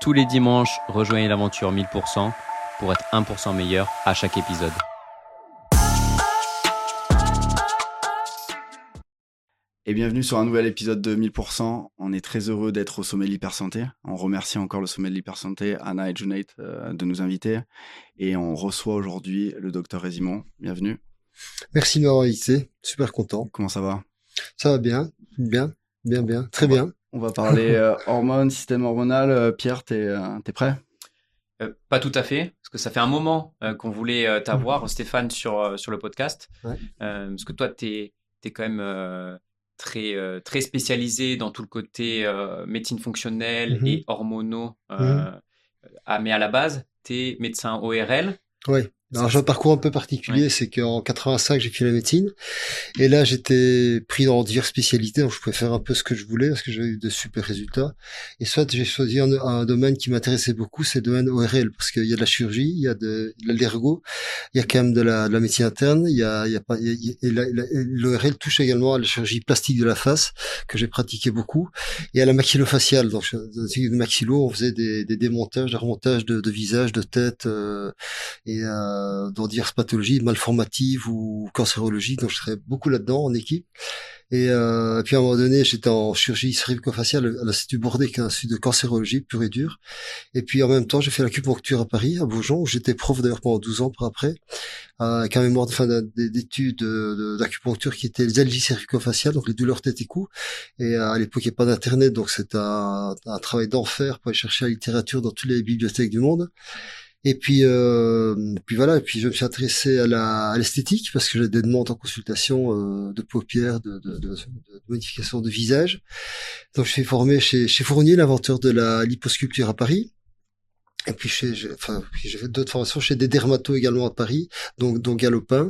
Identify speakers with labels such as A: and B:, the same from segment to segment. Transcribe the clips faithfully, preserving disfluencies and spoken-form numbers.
A: Tous les dimanches, rejoignez l'aventure mille pour cent pour être un pour cent meilleur à chaque épisode.
B: Et bienvenue sur un nouvel épisode de mille pour cent. On est très heureux d'être au sommet de l'hypersanté. On remercie encore le sommet de l'hypersanté, Anna et Junaid, euh, de nous inviter. Et on reçoit aujourd'hui le docteur Résimond. Bienvenue.
C: Merci de m'avoir invité. Super content.
B: Comment ça va?
C: Ça va bien, bien, bien, bien, très
B: on va,
C: bien.
B: On va parler euh, hormones, système hormonal. Euh, Pierre, t'es, euh, t'es prêt?
A: Euh, pas tout à fait, parce que ça fait un moment euh, qu'on voulait euh, t'avoir, Stéphane, sur, euh, sur le podcast.
C: Ouais.
A: Euh, parce que toi, t'es, t'es quand même euh, très, euh, très spécialisé dans tout le côté euh, médecine fonctionnelle
C: Mm-hmm.
A: et hormonaux. Euh,
C: Mm-hmm.
A: ah, mais à la base, t'es médecin O R L.
C: Oui. Alors j'ai un parcours un peu particulier, ouais. C'est qu'en quatre-vingt-cinq j'ai fait la médecine et là j'étais pris dans diverses spécialités, donc je pouvais faire un peu ce que je voulais parce que j'avais eu de super résultats. Et soit j'ai choisi un, un domaine qui m'intéressait beaucoup, c'est le domaine O R L parce qu'il y a de la chirurgie, il y a de, de l'ergo, il y a quand même de la, de la médecine interne, il y a, il y a pas, il y a, et la, la, l'O R L touche également à la chirurgie plastique de la face que j'ai pratiqué beaucoup et à la maxillofaciale. Donc dans le maxillo on faisait des, des démontages, des remontages de, de visage, de tête euh, et euh, dans diverses pathologies malformatives ou cancérologiques, donc je serais beaucoup là-dedans en équipe. Et, euh, et puis à un moment donné, j'étais en chirurgie cervico-faciale à l'Institut Bourdet, qui est un institut de cancérologie pure et dure. Et puis en même temps, j'ai fait l'acupuncture à Paris, à Beaujon, où j'étais prof d'ailleurs pendant douze ans par après, euh, avec un mémoire de fin d'études d'acupuncture qui était les algies cervico-faciales, donc les douleurs tête et cou. Et à l'époque, il n'y avait pas d'internet, donc c'était un, un travail d'enfer pour aller chercher la littérature dans toutes les bibliothèques du monde. Et puis, euh, puis voilà. Et puis je me suis intéressé à la à l'esthétique parce que j'ai des demandes en consultation euh, de paupières, de, de, de, de modification de visage. Donc je suis formé chez chez Fournier, l'inventeur de la liposculpture à Paris. Et puis chez, j'ai, enfin, j'ai fait d'autres formations chez des dermatos également à Paris, donc donc Galopin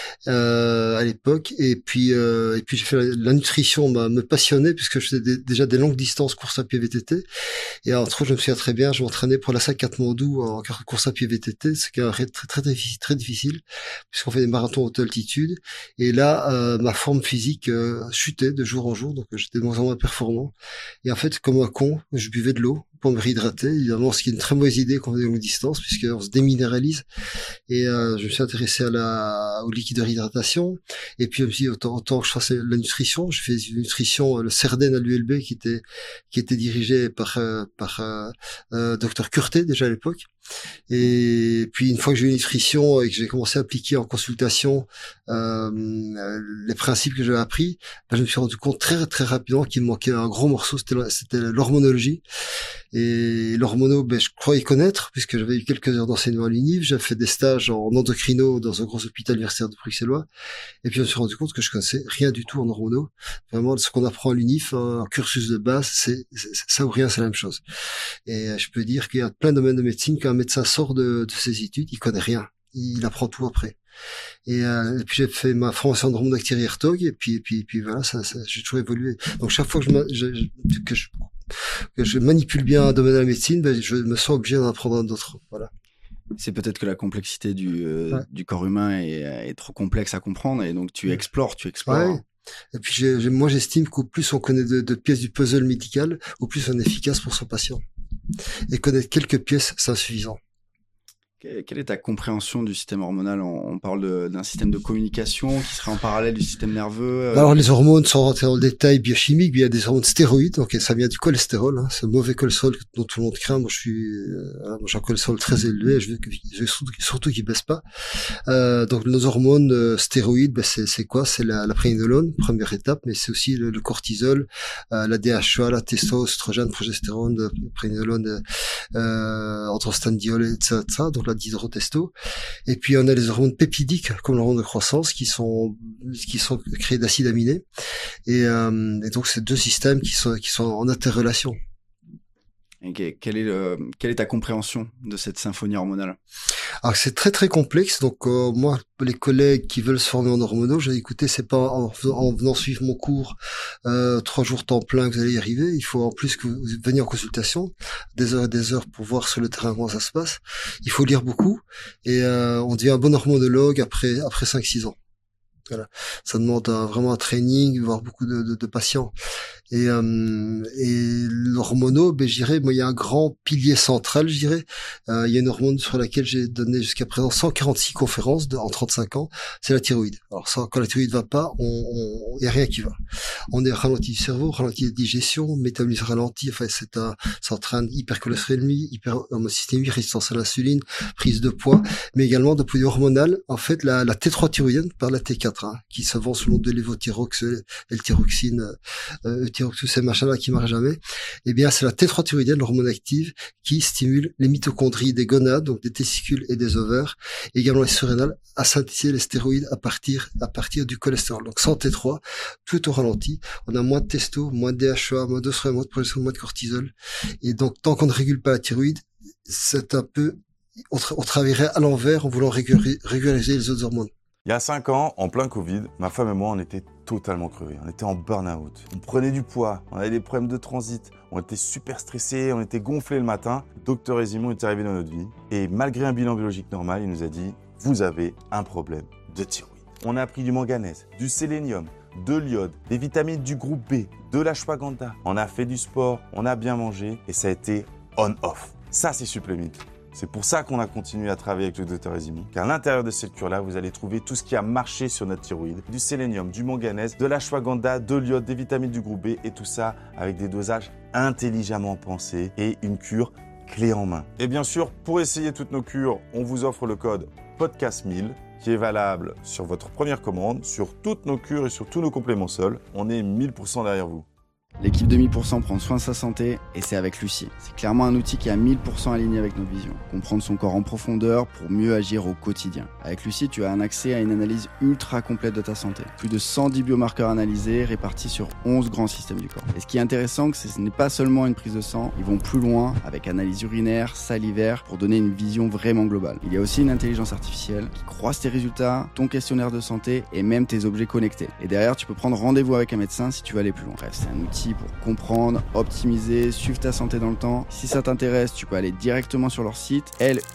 C: euh, à l'époque. Et puis euh, et puis j'ai fait la, la nutrition, m'a me passionnait puisque je faisais des, déjà des longues distances course à pied V T T. Et entre autres, je me souviens très bien, je m'entraînais pour la S A C Katmandou en course à pied V T T, ce qui est un raid très très difficile, très difficile puisqu'on fait des marathons haute altitude. Et là, euh, ma forme physique euh, chutait de jour en jour, donc j'étais de moins en moins performant. Et en fait, comme un con, je buvais de l'eau pour me réhydrater, évidemment, ce qui est une très mauvaise idée quand on fait des longues distances, puisqu'on se déminéralise. Et euh, je me suis intéressé à la, au liquide de réhydratation. Et puis, je me suis dit, autant, autant que je fasse la nutrition, je fais une nutrition, le Cerden à l'U L B, qui était qui était dirigé par euh, par euh, euh, docteur Curté, déjà à l'époque. Et puis, une fois que j'ai eu une nutrition et que j'ai commencé à appliquer en consultation euh, les principes que j'avais appris, ben, je me suis rendu compte très très rapidement qu'il me manquait un gros morceau, c'était c'était l'hormonologie. Et l'hormono, ben, je croyais connaître, puisque j'avais eu quelques heures d'enseignement à l'U N I V, j'avais fait des stages en endocrino dans un gros hôpital universitaire de Bruxellois, et puis je me suis rendu compte que je connaissais rien du tout en hormono. Vraiment, ce qu'on apprend à l'U N I F, un cursus de base, c'est, c'est ça ou rien, c'est la même chose. Et je peux dire qu'il y a plein de domaines de médecine, quand un médecin sort de, de ses études, il connaît rien. Il apprend tout après. Et, euh, et puis j'ai fait ma formation de hormonodactyrie Hertog, et puis, et puis, et puis voilà, ça, ça, j'ai toujours évolué. Donc chaque fois que je, je, je que je que je manipule bien un domaine de la médecine, ben je me sens obligé d'en apprendre un autre. Voilà.
B: C'est peut-être que la complexité du, euh, ouais. du corps humain est, est trop complexe à comprendre, et donc tu explores, tu explores.
C: Ouais. Et puis j'ai, j'ai, moi j'estime qu'au plus on connaît de, de pièces du puzzle médical, au plus on est efficace pour son patient. Et connaître quelques pièces, c'est insuffisant.
B: Quelle est ta compréhension du système hormonal? On parle de, d'un système de communication qui serait en parallèle du système nerveux.
C: Alors les hormones, sans rentrer dans le détail biochimique, il y a des hormones stéroïdes, donc ça vient du cholestérol, hein, ce mauvais cholestérol dont tout le monde craint. Moi, je suis, euh, moi, j'ai un cholestérol très élevé, je veux, je veux surtout, surtout qu'il baisse pas. Euh, donc nos hormones euh, stéroïdes, ben, c'est, c'est quoi? C'est la, la préninolone, première étape, mais c'est aussi le, le cortisol, euh, la D H E A, la testo, oestrogène, progestérone, préninolone, euh, androstenediol, et cetera. Donc la dihydrotesto. Et puis on a les hormones peptidiques comme l'hormone de croissance qui sont qui sont créées d'acides aminés. Et, euh, et donc c'est deux systèmes qui sont qui sont en interrelation.
B: Okay. Quelle est le, quelle est ta compréhension de cette symphonie hormonale?
C: Alors c'est très très complexe. Donc euh, moi, les collègues qui veulent se former en hormono, j'ai dit, écoutez, c'est pas en, en venant suivre mon cours euh, trois jours temps plein que vous allez y arriver. Il faut en plus que vous veniez en consultation, des heures et des heures pour voir sur le terrain comment ça se passe. Il faut lire beaucoup et euh, on devient un bon hormonologue après après cinq six ans. Voilà. Ça demande un, vraiment un training, voire beaucoup de, de, de patients. Et, euh, et l'hormono, ben, je dirais, moi, il y a un grand pilier central, je dirais. Euh, il y a une hormone sur laquelle j'ai donné jusqu'à présent cent quarante-six conférences de, en trente-cinq ans, c'est la thyroïde. Alors ça, quand la thyroïde va pas, on, il y a rien qui va. On est ralenti du cerveau, ralenti de digestion, métabolisme ralenti, enfin, c'est un, ça entraîne hypercholestérolémie, hyperhomocystémie, résistance à l'insuline, prise de poids, mais également de point de vue hormonal. En fait, la, la T trois thyroïdienne par la T quatre, hein, qui se vend sous le nom de lévothyrox, L-thyroxine, euh, tous ces machins-là qui marchent jamais, eh bien, c'est la T trois thyroïdienne, l'hormone active, qui stimule les mitochondries des gonades, donc des testicules et des ovaires, et également les surrénales, à synthétiser les stéroïdes à partir, à partir du cholestérol. Donc, sans T trois, tout au ralenti. On a moins de testo, moins de D H E A, moins d'œstrogène, moins de progestérone, moins de cortisol. Et donc, tant qu'on ne régule pas la thyroïde, c'est un peu, on, tra- on travaillerait à l'envers en voulant régulariser, régulariser les autres hormones.
D: Il y a cinq ans, en plein Covid, ma femme et moi, on était totalement crevés. On était en burn-out. On prenait du poids, on avait des problèmes de transit, on était super stressés, on était gonflés le matin. Docteur Esimon est arrivé dans notre vie et malgré un bilan biologique normal, il nous a dit « Vous avez un problème de thyroïde ». On a pris du manganèse, du sélénium, de l'iode, des vitamines du groupe B, de l'ashwagandha. On a fait du sport, on a bien mangé et ça a été on-off. Ça, c'est Supplémint. C'est pour ça qu'on a continué à travailler avec le docteur Esimon, car à l'intérieur de cette cure-là, vous allez trouver tout ce qui a marché sur notre thyroïde, du sélénium, du manganèse, de l'ashwagandha, de l'iode, des vitamines du groupe B, et tout ça avec des dosages intelligemment pensés et une cure clé en main. Et bien sûr, pour essayer toutes nos cures, on vous offre le code podcast mille, qui est valable sur votre première commande, sur toutes nos cures et sur tous nos compléments sols. On est mille pour cent derrière vous.
B: L'équipe de mille pour cent prend soin de sa santé et c'est avec Lucie. C'est clairement un outil qui est à mille pour cent aligné avec notre vision. Comprendre son corps en profondeur pour mieux agir au quotidien. Avec Lucie, tu as un accès à une analyse ultra complète de ta santé. Plus de cent dix biomarqueurs analysés répartis sur onze grands systèmes du corps. Et ce qui est intéressant, c'est que ce n'est pas seulement une prise de sang, ils vont plus loin avec analyse urinaire, salivaire pour donner une vision vraiment globale. Il y a aussi une intelligence artificielle qui croise tes résultats, ton questionnaire de santé et même tes objets connectés. Et derrière, tu peux prendre rendez-vous avec un médecin si tu veux aller plus loin. Bref, c'est un outil pour comprendre, optimiser, suivre ta santé dans le temps. Si ça t'intéresse, tu peux aller directement sur leur site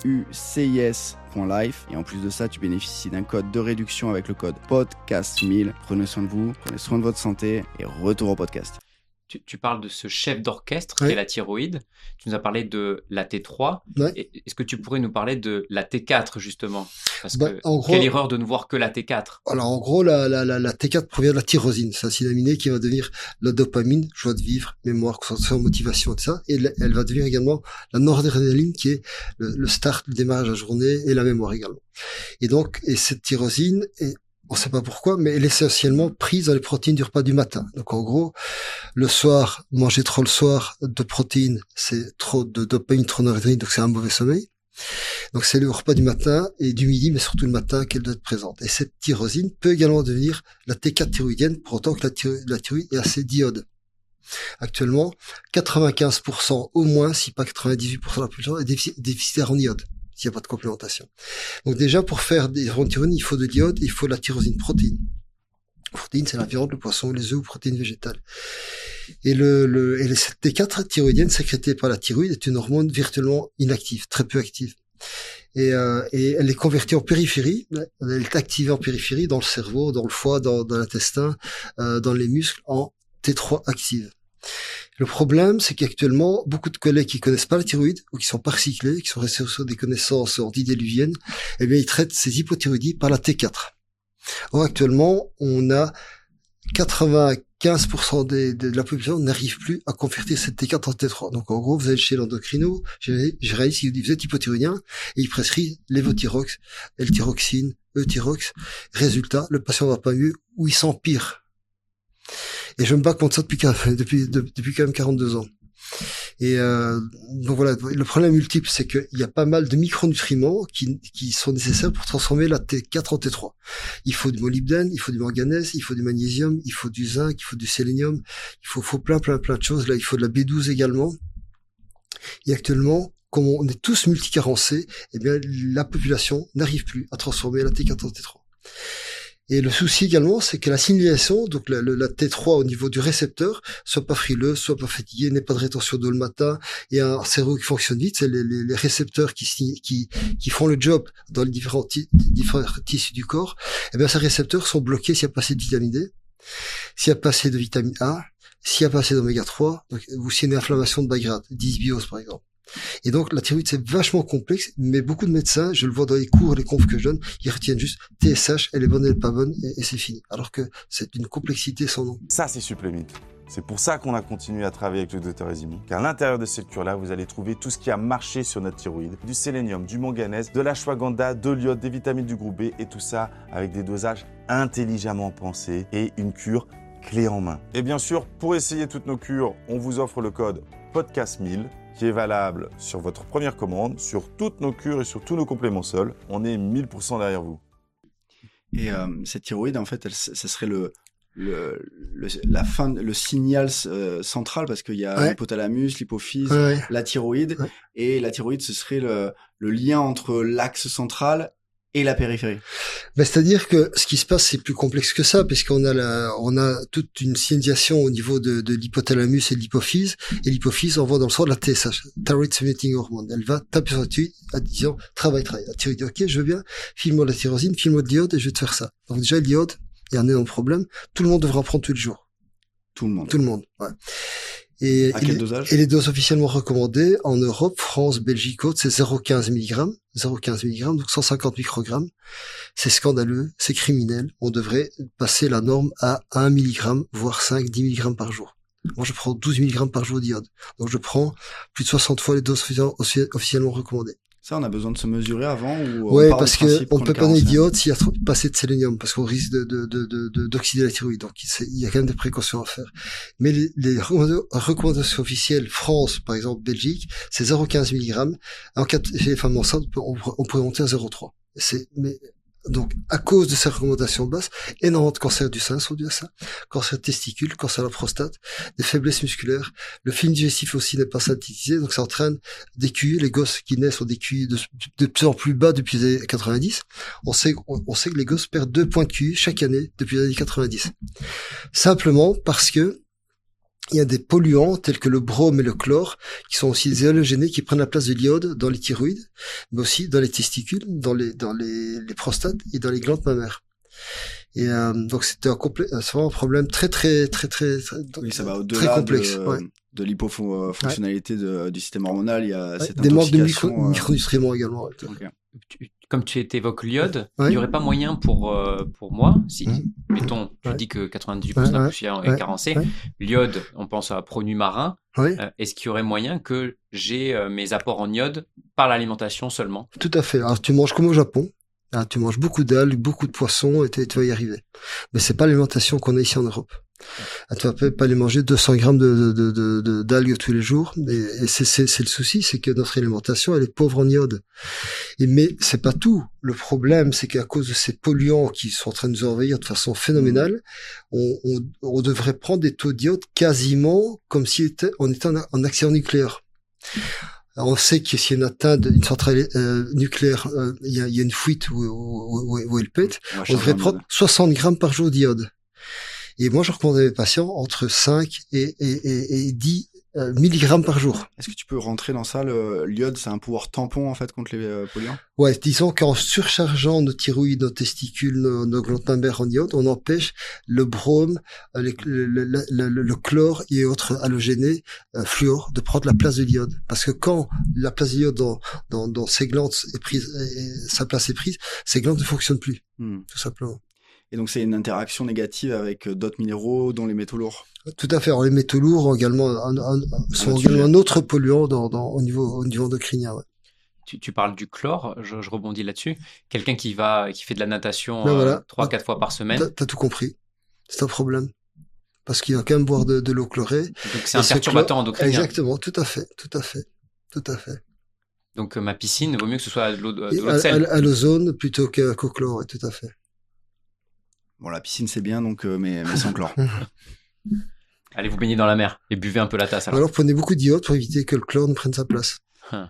B: lucis point life et en plus de ça, tu bénéficies d'un code de réduction avec le code podcast mille. Prenez soin de vous, prenez soin de votre santé et retour au podcast.
A: Tu, tu parles de ce chef d'orchestre
C: Oui.
A: qui est la thyroïde. Tu nous as parlé de la T trois.
C: Ouais.
A: Et- Est-ce que tu pourrais nous parler de la T quatre justement? Parce
C: Bah,
A: que
C: en gros-
A: quelle erreur de ne voir que la T quatre.
C: Alors en gros, la, la, la, la T quatre provient de la tyrosine, c'est un acide aminé qui va devenir la dopamine, joie de vivre, mémoire, concentration, motivation, tout ça, et elle, elle va devenir également la noradrénaline qui est le, le start, le démarrage de la journée et la mémoire également. Et donc, et cette tyrosine, est, on sait pas pourquoi, mais elle est essentiellement prise dans les protéines du repas du matin. Donc en gros, le soir, manger trop le soir de protéines, c'est trop de dopamine, trop de noradrénaline, donc c'est un mauvais sommeil. Donc c'est le repas du matin et du midi, mais surtout le matin qu'elle doit être présente. Et cette tyrosine peut également devenir la T quatre thyroïdienne, pour autant que la, thyro- la thyroïde est assez d'iode. Actuellement, quatre-vingt-quinze pour cent au moins, si pas quatre-vingt-dix-huit pour cent de la population, est défici- déficitaire en iode, s'il n'y a pas de complémentation. Donc déjà, pour faire des hormones de thyroïde, il faut de l'iode, il faut de la tyrosine protéine. Protéine, c'est la viande, le poisson, les œufs ou protéines végétales. Et le, le, et cette T quatre thyroïdienne sécrétée par la thyroïde est une hormone virtuellement inactive, très peu active. Et, euh, et elle est convertie en périphérie, elle est activée en périphérie dans le cerveau, dans le foie, dans, dans l'intestin, euh, dans les muscles, en T trois active. Le problème, c'est qu'actuellement, beaucoup de collègues qui connaissent pas la thyroïde, ou qui sont pas recyclés, qui sont restés sur des connaissances antidéluviennes, eh bien, ils traitent ces hypothyroïdies par la T quatre. Or, actuellement, on a quatre-vingt-quinze pour cent des, de la population n'arrive plus à convertir cette T quatre en T trois. Donc, en gros, vous allez chez l'endocrino, généraliste, il dit, vous êtes hypothyroïdien, et il prescrit lévothyrox, L-thyroxine, E-thyrox. Résultat, le patient va pas mieux, ou il s'empire. Et je me bats contre ça depuis, depuis, depuis quand même quarante-deux ans. Et euh, donc voilà, le problème multiple, c'est qu'il y a pas mal de micronutriments qui, qui sont nécessaires pour transformer la T quatre en T trois. Il faut du molybdène, il faut du manganèse, il faut du magnésium, il faut du zinc, il faut du sélénium, il faut, faut plein, plein, plein de choses. Là, il faut de la B douze également. Et actuellement, comme on est tous multicarencés, eh bien, la population n'arrive plus à transformer la T quatre en T trois. Et le souci également, c'est que la signalisation, donc la, la T trois au niveau du récepteur, soit pas frileux, soit pas fatigué, n'ait pas de rétention d'eau le matin, et un cerveau qui fonctionne vite. C'est les, les, les récepteurs qui, qui qui font le job dans les différents, ti- différents tissus du corps. Et bien, ces récepteurs sont bloqués s'il n'y a pas assez de vitamine D, s'il n'y a pas assez de vitamine A, s'il n'y a pas assez d'oméga trois, donc, ou s'il y a une inflammation de bas grade, dysbiose par exemple. Et donc, la thyroïde, c'est vachement complexe, mais beaucoup de médecins, je le vois dans les cours, les confs que je donne, ils retiennent juste T S H, elle est bonne, elle est pas bonne, et, et c'est fini. Alors que c'est une complexité sans nom.
D: Ça, c'est Supplémit. C'est pour ça qu'on a continué à travailler avec le docteur Esimon, car à l'intérieur de cette cure-là, vous allez trouver tout ce qui a marché sur notre thyroïde, du sélénium, du manganèse, de l'ashwagandha, de l'iode, des vitamines du groupe B, et tout ça avec des dosages intelligemment pensés et une cure clé en main. Et bien sûr, pour essayer toutes nos cures, on vous offre le code podcast mille, qui est valable sur votre première commande, sur toutes nos cures et sur tous nos compléments sols. On est mille pour cent derrière vous.
B: Et euh, cette thyroïde, en fait, elle, ce serait le, le, le, la fin, le signal euh, central, parce qu'il y a
C: ouais.
B: l'hypothalamus, l'hypophyse,
C: Ouais, ouais.
B: la thyroïde,
C: Ouais.
B: et la thyroïde, ce serait le, le lien entre l'axe central et la périphérie.
C: Ben, c'est-à-dire que ce qui se passe, c'est plus complexe que ça, puisqu'on a la, on a toute une signalisation au niveau de, de l'hypothalamus et de l'hypophyse, et l'hypophyse envoie dans le sang de la T S H, Thyroid Stimulating Hormone. Elle va taper sur la thyroïde en disant, travaille, travaille. La thyroïde dit, ok, je veux bien, file-moi la tyrosine, file-moi de l'iode, et je vais te faire ça. Donc déjà, l'iode, il y a un énorme problème. Tout le monde devra en prendre tous les jours.
B: Tout le monde.
C: Tout le monde, ouais. Et,
B: à
C: et
B: quel
C: les,
B: dosage?
C: Et les doses officiellement recommandées en Europe, France, Belgique, autres, c'est zéro virgule quinze milligrammes, zéro virgule quinze milligrammes, donc cent cinquante microgrammes. C'est scandaleux, c'est criminel. On devrait passer la norme à un milligramme, voire cinq, dix milligrammes par jour. Moi, je prends douze milligrammes par jour d'iode. Donc, je prends plus de soixante fois les doses officiellement recommandées.
B: Ça, on a besoin de se mesurer avant ou
C: ouais,
B: on part
C: parce
B: du principe
C: que on
B: qu'on
C: peut
B: est
C: pas donner
B: carencé?
C: d'iode s'il y a trop pas assez de sélénium, parce qu'on risque de, de, de, de, de- d'oxyder la thyroïde. Donc, c'est- il y a quand même des précautions à faire. Mais les, les recommanda- recommandations officielles, France, par exemple, Belgique, c'est zéro virgule quinze milligrammes. En cas de, chez les femmes enceintes, on, peut- on pourrait monter à zéro virgule trois. C'est, mais, donc, à cause de ces recommandations basses, énormément de cancers du sein sont dus à ça. Cancer de testicule, cancer de la prostate, des faiblesses musculaires. Le film digestif aussi n'est pas synthétisé, donc ça entraîne des Q I. Les gosses qui naissent ont des Q I de, de plus en plus bas depuis les années quatre-vingt-dix. On sait, on, on sait que les gosses perdent deux points de Q I chaque année depuis les années quatre-vingt-dix. Simplement parce que il y a des polluants tels que le brome et le chlore qui sont aussi des halogénés qui prennent la place de l'iode dans les thyroïdes, mais aussi dans les testicules, dans les dans les, les prostates et dans les glandes mammaires. Et euh, donc c'était un complet, c'est vraiment un problème très très très très très,
B: Oui, ça va
C: très
B: au-delà
C: complexe.
B: de,
C: Ouais.
B: de l'hypofonctionnalité de, du système hormonal. Il y a
C: Ouais,
B: cette
C: des manques de micro,
B: intoxication. euh,
C: micronutriments également. Ouais.
B: ok.
A: Tu- Comme tu évoques l'iode,
C: Ouais.
A: il n'y aurait pas moyen pour, euh, pour moi, si,
C: Mhm.
A: mettons, tu
C: Ouais.
A: dis que quatre-vingt-dix pour cent de
C: Ouais,
A: la
C: ouais.
A: poussière est
C: Ouais.
A: carencée,
C: Ouais.
A: l'iode, on pense à Pronumarin,
C: Ouais,
A: euh, est-ce qu'il y aurait moyen que j'ai euh, mes apports en iode par l'alimentation seulement?
C: tout à fait. Alors tu manges comme au Japon. Hein, tu manges beaucoup d'algues, beaucoup de poissons, et tu tu vas y arriver. Mais c'est pas l'alimentation qu'on a ici en Europe. Ah, tu vas pas pas aller manger deux cents grammes de, de, de, de, d'algues tous les jours. Et, et c'est, c'est, c'est le souci, c'est que notre alimentation, elle est pauvre en iode. Et, mais c'est pas tout. Le problème, c'est qu'à cause de ces polluants qui sont en train de nous envahir de façon phénoménale, on, on, on devrait prendre des taux d'iode quasiment comme si était, on était en, en accident nucléaire. Alors, on sait que s'il y a une atteinte d'une centrale euh, nucléaire, euh, il y, a, il y a une fuite où, où, où, où elle pète,
B: On va
C: on
B: changer
C: devrait
B: en
C: prendre
B: mode.
C: soixante grammes par jour d'iode. Et moi, je recommande à mes patients entre cinq et, et, et, et dix euh, milligrammes par jour.
B: Est-ce que tu peux rentrer dans ça? Le, l'iode, c'est un pouvoir tampon en fait contre les euh, polluants?
C: Ouais, disons qu'en surchargeant nos thyroïdes, nos testicules, nos, nos glandes mammaires en iode, on empêche le brome, euh, les- le, le, le, le, le chlore et autres halogénés, euh, fluor, de prendre la place de l'iode. Parce que quand la place de l'iode dans, dans, dans ces glandes est prise, et sa place est prise, ces glandes ne fonctionnent plus,
B: Hmm.
C: tout simplement.
B: Et donc c'est une interaction négative avec euh, d'autres minéraux, dont les métaux lourds.
C: Tout à fait. Alors, les métaux lourds ont également un, un, sont
B: autre
C: également
B: sujet.
C: un autre polluant dans, dans, au niveau, au niveau endocrinien. Ouais.
A: Tu, tu parles du chlore, je, je rebondis là-dessus. Quelqu'un qui va, qui fait de la natation
C: Ben
A: euh,
C: voilà.
A: trois, quatre fois par semaine,
C: T'as, t'as tout compris. C'est un problème. Parce qu'il va quand même boire de, de l'eau chlorée.
A: donc c'est
C: Et
A: un
C: ce
A: perturbateur
C: chlore-
A: endocrinien.
C: Exactement. Tout à fait. Tout à fait. Tout à fait.
A: Donc euh, ma piscine, vaut mieux que ce soit de l'eau de, de
C: Et
A: l'eau
C: à,
A: de sel.
C: à, à l'ozone plutôt qu'à qu'au chlore. Ouais, tout à fait.
B: Bon, la piscine c'est bien, donc euh, mais, mais sans chlore.
A: Allez vous baigner dans la mer et buvez un peu la tasse. Alors.
C: Alors, prenez beaucoup d'iode pour éviter que le chlore ne prenne sa place.
A: Hein.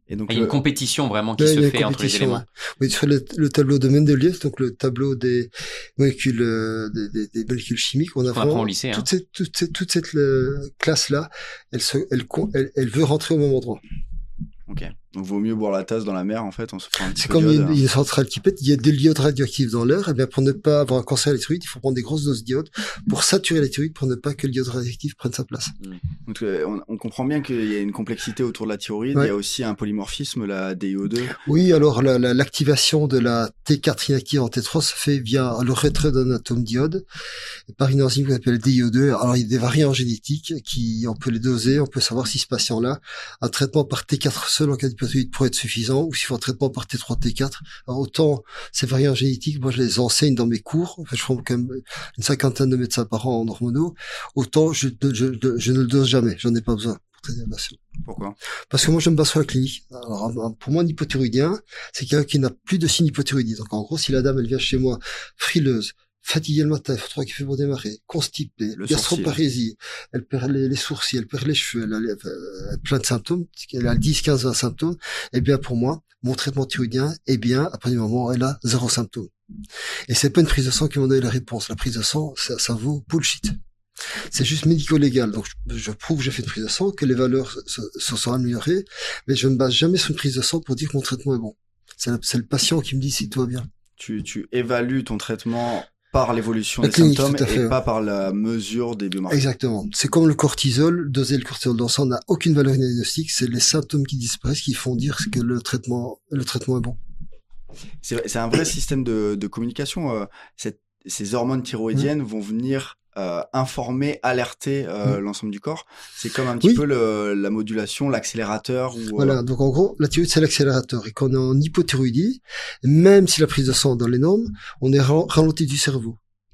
B: Et donc,
A: il y a une
B: le...
A: compétition vraiment qui
C: ouais,
A: se fait entre les éléments.
C: Ouais. Oui, sur le, le tableau de Mendeleev, donc le tableau des molécules, euh, des, des, des molécules chimiques, on a
A: qu'on
C: vraiment
A: apprend au lycée,
C: toute
A: hein.
C: cette, toute cette, toute cette euh, classe-là, elle, se, elle, elle, elle veut rentrer au même endroit.
B: Ok. Donc, vaut mieux boire la tasse dans la mer, en fait, on se prend un petit
C: C'est
B: peu
C: comme
B: d'iode.
C: une, une centrale qui pète, il y a des iodes radioactifs dans l'air, et bien pour ne pas avoir un cancer à la thyroïde, il faut prendre des grosses doses d'iode pour saturer la thyroïde, pour ne pas que l'iode radioactif prenne sa place.
B: Donc, euh, on, on comprend bien qu'il y a une complexité autour de la thyroïde,
C: ouais.
B: Il y a aussi un polymorphisme, la D I O deux.
C: Oui, alors la, la, l'activation de la T quatre inactive en T trois se fait via le retrait d'un atome d'iode, par une enzyme qu'on appelle D I O deux. Alors il y a des variants génétiques qui, on peut les doser, on peut savoir si ce patient-là, un traitement par T quatre seul en cas d'hypothyroïde pourrait être suffisant, ou s'il faut un traitement par T trois, T quatre. Alors autant ces variants génétiques, moi je les enseigne dans mes cours, enfin, je forme quand même une cinquantaine de médecins par an en hormonaux, autant je, je, je, je ne le dose jamais, j'en ai pas besoin pour traiter la patient.
B: Pourquoi?
C: Parce que moi je me base sur la clinique. Alors pour moi un hypothyroïdien, c'est quelqu'un qui n'a plus de signe hypothyroïdie. Donc en gros, si la dame elle vient chez moi frileuse, fatiguée le matin, il faut trois cafés pour démarrer, constipée, gastroparésie, elle perd les, les sourcils, elle perd les cheveux, elle a, les, elle a plein de symptômes, elle a dix, quinze, vingt symptômes, eh bien pour moi, mon traitement thyroïdien, eh bien, à partir du moment où elle a zéro symptôme. Et c'est pas une prise de sang qui m'a donné la réponse. La prise de sang, ça, ça vaut bullshit. C'est juste médico-légal. Donc, je, je prouve que j'ai fait une prise de sang, que les valeurs se, se sont améliorées, mais je ne me base jamais sur une prise de sang pour dire que mon traitement est bon. C'est, la, c'est le patient qui me dit si tout va bien.
B: Tu, tu évalues ton traitement par l'évolution
C: la
B: des
C: clinique,
B: symptômes
C: fait,
B: et
C: ouais.
B: pas par la mesure des biomarqueurs.
C: Exactement. C'est comme le cortisol. Doser le cortisol dans le sang n'a aucune valeur diagnostique. C'est les symptômes qui disparaissent qui font dire que le traitement, le traitement est bon.
B: C'est, c'est un vrai système de, de communication. Euh, cette, ces hormones thyroïdiennes mmh. vont venir euh, informer, alerter euh, mmh. l'ensemble du corps. C'est comme un petit oui. peu le, la modulation, l'accélérateur. Ou,
C: voilà,
B: euh...
C: donc en gros, la thyroïde, c'est l'accélérateur. Et quand on est en hypothyroïdie, même si la prise de sang est dans les normes, on est ralenti du cerveau.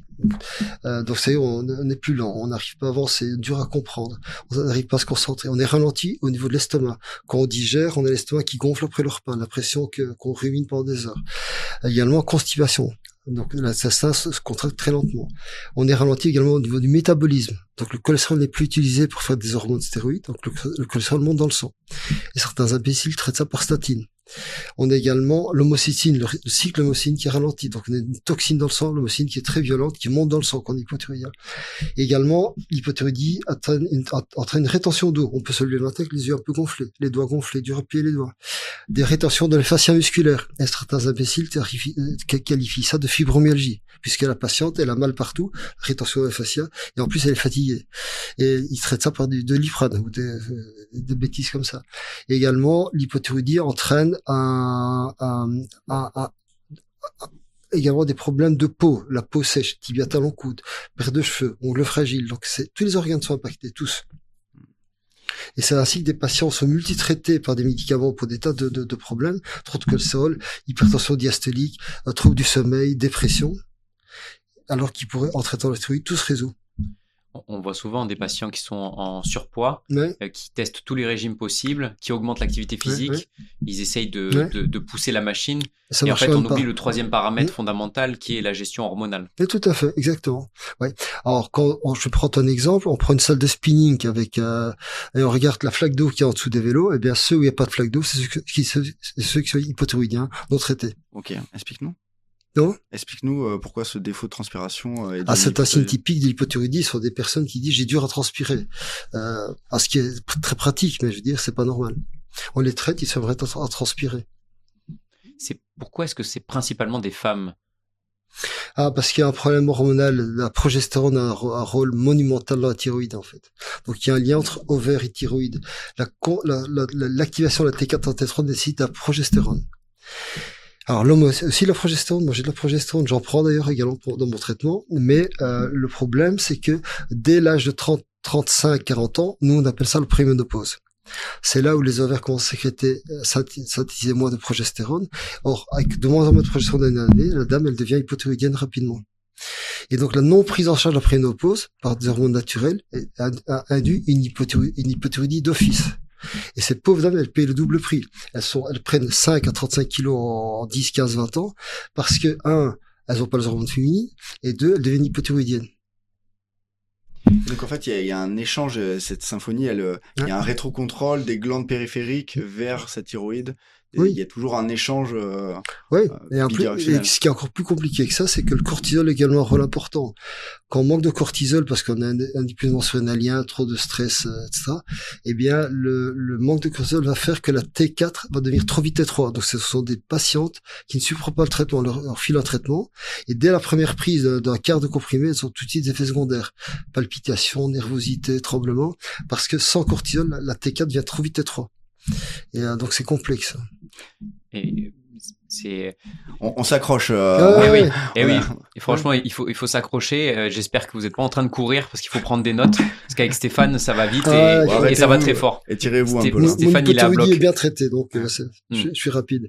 C: Euh, donc ça y est, on n'est plus lent, on n'arrive pas à avancer, dur à comprendre, on n'arrive pas à se concentrer, on est ralenti au niveau de l'estomac. Quand on digère, on a l'estomac qui gonfle après le repas, l'impression que qu'on rumine pendant des heures. Euh, également constipation. Donc l'intestin se contracte très lentement. On est ralenti également au niveau du métabolisme. Donc le cholestérol n'est plus utilisé pour faire des hormones stéroïdes, donc le, le cholestérol monte dans le sang. Et certains imbéciles traitent ça par statine. On a également l'homocystine, le, le cycle homocystine qui est ralenti. Donc on a une toxine dans le sang, l'homocystine qui est très violente, qui monte dans le sang quand on est hypothyroïdien. Et également, l'hypothyroïdie entraîne une, entraîne une rétention d'eau. On peut se lever le matin avec les yeux un peu gonflés, les doigts gonflés, dur à plier les doigts. Des rétentions de l'effacia musculaire. Et certains imbéciles qualifient ça de fibromyalgie, puisque la patiente, elle a mal partout, rétention de l'effacia, et en plus elle est fatiguée. Et ils traitent ça par du, de l'iprane ou des, des bêtises comme ça. Et également, l'hypothyroïdie entraîne un, un, un, un, un, également des problèmes de peau, la peau sèche, tibia talon coude, perte de cheveux, ongles fragiles. Donc c'est, tous les organes sont impactés, tous. Et c'est ainsi que des patients sont multitraités par des médicaments pour des tas de, de, de problèmes, trop de cholestérol, hypertension diastolique, trouble du sommeil, dépression, alors qu'ils pourraient, en traitant la thyroïde, tout se résout.
A: On voit souvent des patients qui sont en surpoids,
C: ouais.
A: euh, qui testent tous les régimes possibles, qui augmentent l'activité physique, ouais, ouais. Ils essayent de,
C: ouais.
A: de, de pousser la machine,
C: ça
A: et en fait on oublie
C: pas.
A: le troisième paramètre
C: mmh.
A: fondamental qui est la gestion hormonale.
C: Et tout à fait, exactement. Ouais. Alors quand on, je prends un exemple, on prend une salle de spinning avec euh, et on regarde la flaque d'eau qui est en dessous des vélos, et bien ceux où il n'y a pas de flaque d'eau, c'est ceux qui, ceux, ceux qui sont hypothyroïdiens, non traités.
B: Ok, explique-nous.
C: Non.
B: Explique-nous euh, pourquoi ce défaut de transpiration euh, est
C: ah, c'est un signe typique de l'hypothyroïdie sur des personnes qui disent j'ai dur à transpirer. Euh, à ce qui est très pratique, mais je veux dire c'est pas normal. On les traite, ils s'aimeraient à transpirer.
A: C'est pourquoi est-ce que c'est principalement des femmes?
C: Ah, parce qu'il y a un problème hormonal. La progestérone a un, un rôle monumental dans la thyroïde, en fait. Donc, il y a un lien entre ovaire et thyroïde. La, la, la, l'activation de la T quatre en T trois nécessite la progestérone. Alors l'homme aussi la progestérone, moi j'ai de la progestérone, j'en prends d'ailleurs également pour, dans mon traitement, mais euh, le problème c'est que dès l'âge de trente, trente-cinq, quarante ans, nous on appelle ça le préménopause. C'est là où les ovaires commencent à sécréter, synthétiser moins de progestérone. Or, avec de moins en moins de progestérone d'année en année, la dame elle devient hypothyroïdienne rapidement. Et donc la non prise en charge de la préménopause par des hormones naturelles a, a induit une hypothyroïdie, une hypothyroïdie d'office. Et ces pauvres dames, elles payent le double prix. Elles sont, elles prennent cinq à trente-cinq kilos en dix, quinze, vingt ans parce que, un, elles n'ont pas les hormones féminines et deux, elles deviennent hypothyroïdiennes.
B: Donc en fait, il y a, il y a un échange, cette symphonie, elle, ouais. il y a un rétrocontrôle des glandes périphériques vers cette thyroïde. Oui. Il y a toujours un échange. Euh,
C: oui, et, en plus, et ce qui est encore plus compliqué que ça, c'est que le cortisol a également un rôle important. Quand on manque de cortisol parce qu'on a un, un épuisement surrénalien, trop de stress, euh, et cetera, eh bien, le, le manque de cortisol va faire que la T quatre va devenir trop vite T trois. Donc, ce sont des patientes qui ne supportent pas le traitement, leur, leur file un traitement, et dès la première prise d'un quart de comprimé, elles ont tout de suite des effets secondaires. Palpitations, nervosité, tremblement, parce que sans cortisol, la, la T quatre devient trop vite T trois. Et euh, donc, c'est complexe.
A: Et c'est
B: on, on s'accroche euh...
A: ah, oui, oui. Et oui et franchement il faut il faut s'accrocher. euh, j'espère que vous n'êtes pas en train de courir parce qu'il faut prendre des notes parce qu'avec Stéphane ça va vite et,
C: ah,
A: et, et ça va très fort.
B: Et tirez-vous Sté- un peu
C: là.
A: Stéphane
C: mon
A: il est à bloc.
C: est bien traité donc euh,
A: mm.
C: je, je suis rapide.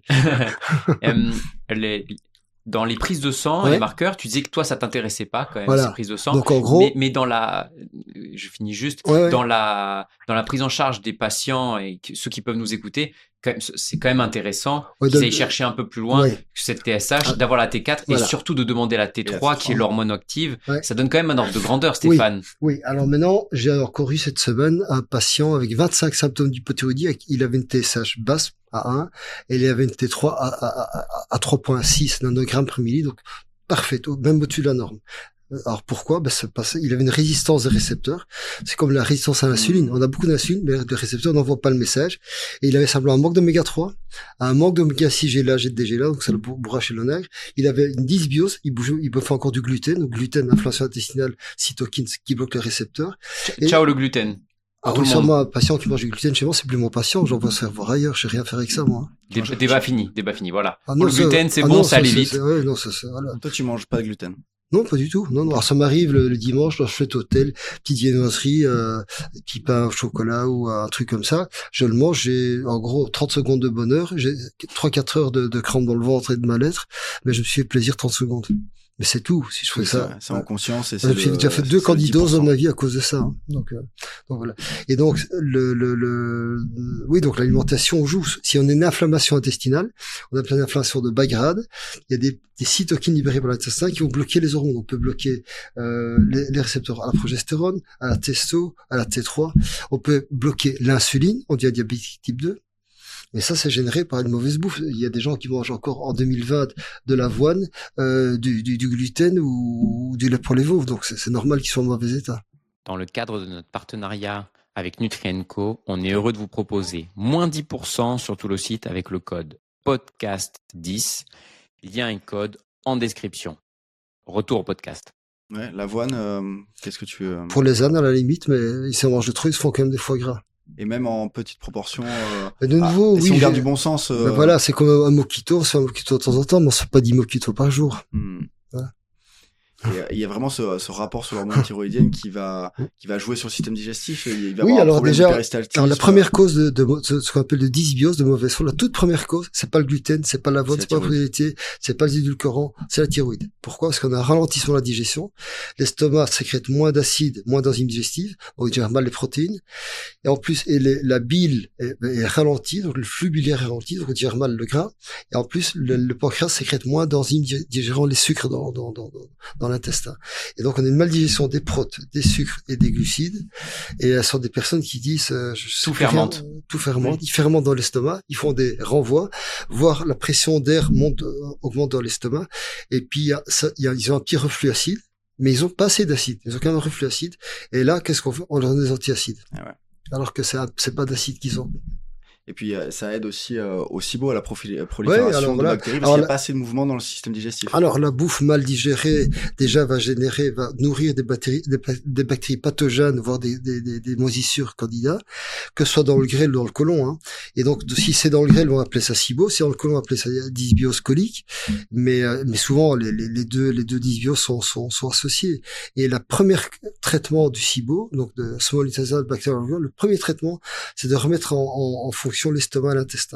A: um, les, dans les prises de sang, ouais. les marqueurs, tu disais que toi ça t'intéressait pas quand même voilà. ces prises de sang.
C: Donc en gros,
A: mais, mais dans la, je finis juste
C: ouais, ouais.
A: dans la dans la prise en charge des patients et que, ceux qui peuvent nous écouter, quand même, c'est quand même intéressant ouais, qu'ils aillent chercher un peu plus loin ouais. que cette T S H, ah, d'avoir la T quatre voilà. et surtout de demander la T trois la qui est l'hormone active. Ouais. Ça donne quand même un ordre de grandeur, Stéphane.
C: Oui, oui. Alors maintenant, j'ai encore eu cette semaine un patient avec vingt-cinq symptômes d'hypothyroïdie. Il avait une T S H basse à un et il avait une T trois à, à, à, à trois virgule six nanogrammes par millilitre, donc parfait, même au-dessus de la norme. Alors pourquoi? Ben c'est passé. Il avait une résistance des récepteurs. C'est comme la résistance à l'insuline. On a beaucoup d'insuline, mais les récepteurs n'envoient pas le message. Et il avait simplement un manque d'oméga trois, un manque d'oméga six G L A, G D G L A, donc c'est le bourrage et le nègre. Il avait une dysbiose. Il bougeait, il bouffait encore du gluten. Donc gluten, inflammation intestinale, cytokines qui bloquent les récepteurs.
A: Et ciao le gluten.
C: Ah oui, sûrement un patient qui mange du gluten chez moi, c'est plus mon patient. J'en vois se faire voir ailleurs. Je sais rien faire avec ça, moi.
A: Dé-
C: je,
A: débat
C: je...
A: fini, débat fini. Voilà.
C: Ah non,
A: le gluten, c'est
C: ah
A: bon,
C: non,
A: ça,
C: ça
A: allait
C: c'est,
A: vite.
C: C'est, ouais, non, ça, c'est, voilà.
B: Toi, tu manges pas de gluten?
C: Non, pas du tout. Non, non. Alors, ça m'arrive le, le dimanche, lorsque je fais hôtel, petite viennoiserie, euh, petit pain au chocolat ou un truc comme ça. Je le mange, j'ai, en gros, trente secondes de bonheur. J'ai trois quatre heures de, de crampes dans le ventre et de mal-être. Mais je me suis fait plaisir trente secondes. Mais c'est tout, si je fais
B: oui,
C: ça.
B: C'est, c'est en conscience et c'est
C: J'ai déjà fait deux candidoses dans ma vie à cause de ça. Hein. Donc, euh, donc voilà. Et donc, le, le, le, oui, donc l'alimentation joue. Si on a une inflammation intestinale, on a plein d'inflammation de bas grade, il y a des, des cytokines libérées par l'intestin qui vont bloquer les hormones. On peut bloquer euh, les, les récepteurs à la progestérone, à la testo, à la T trois. On peut bloquer l'insuline, on dit à diabétique type deux. Mais ça, c'est généré par une mauvaise bouffe. Il y a des gens qui mangent encore en deux mille vingt de l'avoine, euh, du, du, du gluten ou, ou du lait pour les veaux. Donc, c'est, c'est normal qu'ils soient en mauvais état.
A: Dans le cadre de notre partenariat avec Nutri and Co, on est heureux de vous proposer moins dix pour cent sur tout le site avec le code podcast dix. Il y a un code en description. Retour au podcast.
B: Ouais, l'avoine, euh, qu'est-ce que tu veux euh...
C: Pour les ânes, à la limite, mais ils s'en mangent de trop, ils se font quand même des foie gras.
B: Et même en petite proportion. Euh...
C: De nouveau,
B: ah,
C: oui.
B: Si on garde du bon sens. Euh...
C: Ben voilà, c'est comme un mojito, on se fait un mojito de temps en temps, mais on se fait pas dix mojitos par jour.
B: Hmm. Voilà. Il y a vraiment ce, ce rapport sur l'hormone thyroïdienne qui va, qui va jouer sur le système digestif. Il va
C: oui,
B: avoir
C: alors
B: un
C: déjà,
B: de
C: alors la première cause de, de, de ce qu'on appelle de dysbiose, de mauvaise foi, la toute première cause, c'est pas le gluten, c'est pas l'avoine, c'est, c'est pas le laitier, c'est pas les édulcorants, c'est la thyroïde. Pourquoi? Parce qu'on a un ralentissement de la digestion. L'estomac sécrète moins d'acide, moins d'enzymes digestives, on digère mal les protéines. Et en plus, et les, la bile est, est ralentie, donc le flux biliaire est ralenti, donc on digère mal le gras. Et en plus, le, le pancréas sécrète moins d'enzymes digérant les sucres dans, dans, dans, dans, dans l'intestin. Et donc, on a une maldigestion des protes, des sucres et des glucides. Et elles sont des personnes qui disent... Euh, je
A: tout fermente.
C: Rien, tout fermente. Oui. Ils fermentent dans l'estomac. Ils font des renvois, voire la pression d'air monte, euh, augmente dans l'estomac. Et puis, y a, ça, y a, ils ont un petit reflux acide, mais ils ont pas assez d'acide. Ils ont quand même un reflux acide. Et là, qu'est-ce qu'on fait? On leur donne des antiacides. Ah ouais. Alors que c'est, un, c'est pas d'acide qu'ils ont.
B: Et puis euh, ça aide aussi euh, au SIBO, à la profil- prolifération ouais, alors, de
C: voilà.
B: bactéries, parce
C: alors,
B: qu'il n'y a
C: la...
B: pas assez de mouvement dans le système digestif.
C: Alors la bouffe mal digérée déjà va générer, va nourrir des bactéries, des, des bactéries pathogènes, voire des, des, des, des moisissures candidats, que ce soit dans le grêle ou dans le côlon. Hein. Et donc si c'est dans le grêle, on va appeler ça SIBO, si dans le côlon, on va appeler ça dysbiose colique. Mais euh, mais souvent les, les, les deux les deux dysbioses sont, sont sont associés. Et la première traitement du SIBO, donc de Small Intestinal Bacterial Overgrowth, le premier traitement, c'est de remettre en, en, en fonction l'estomac et l'intestin.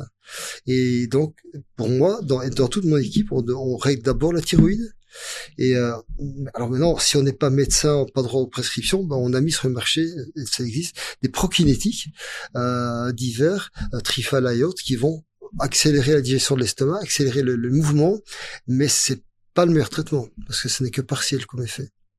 C: Et donc, pour moi, dans, dans toute mon équipe, on, on règle d'abord la thyroïde. Et euh, alors maintenant, si on n'est pas médecin, pas droit aux prescriptions, ben on a mis sur le marché, et ça existe, des prokinétiques euh, divers, euh, Trifala et autres, qui vont accélérer la digestion de l'estomac, accélérer le, le mouvement, mais c'est pas le meilleur traitement parce que ce n'est que partiel comme effet.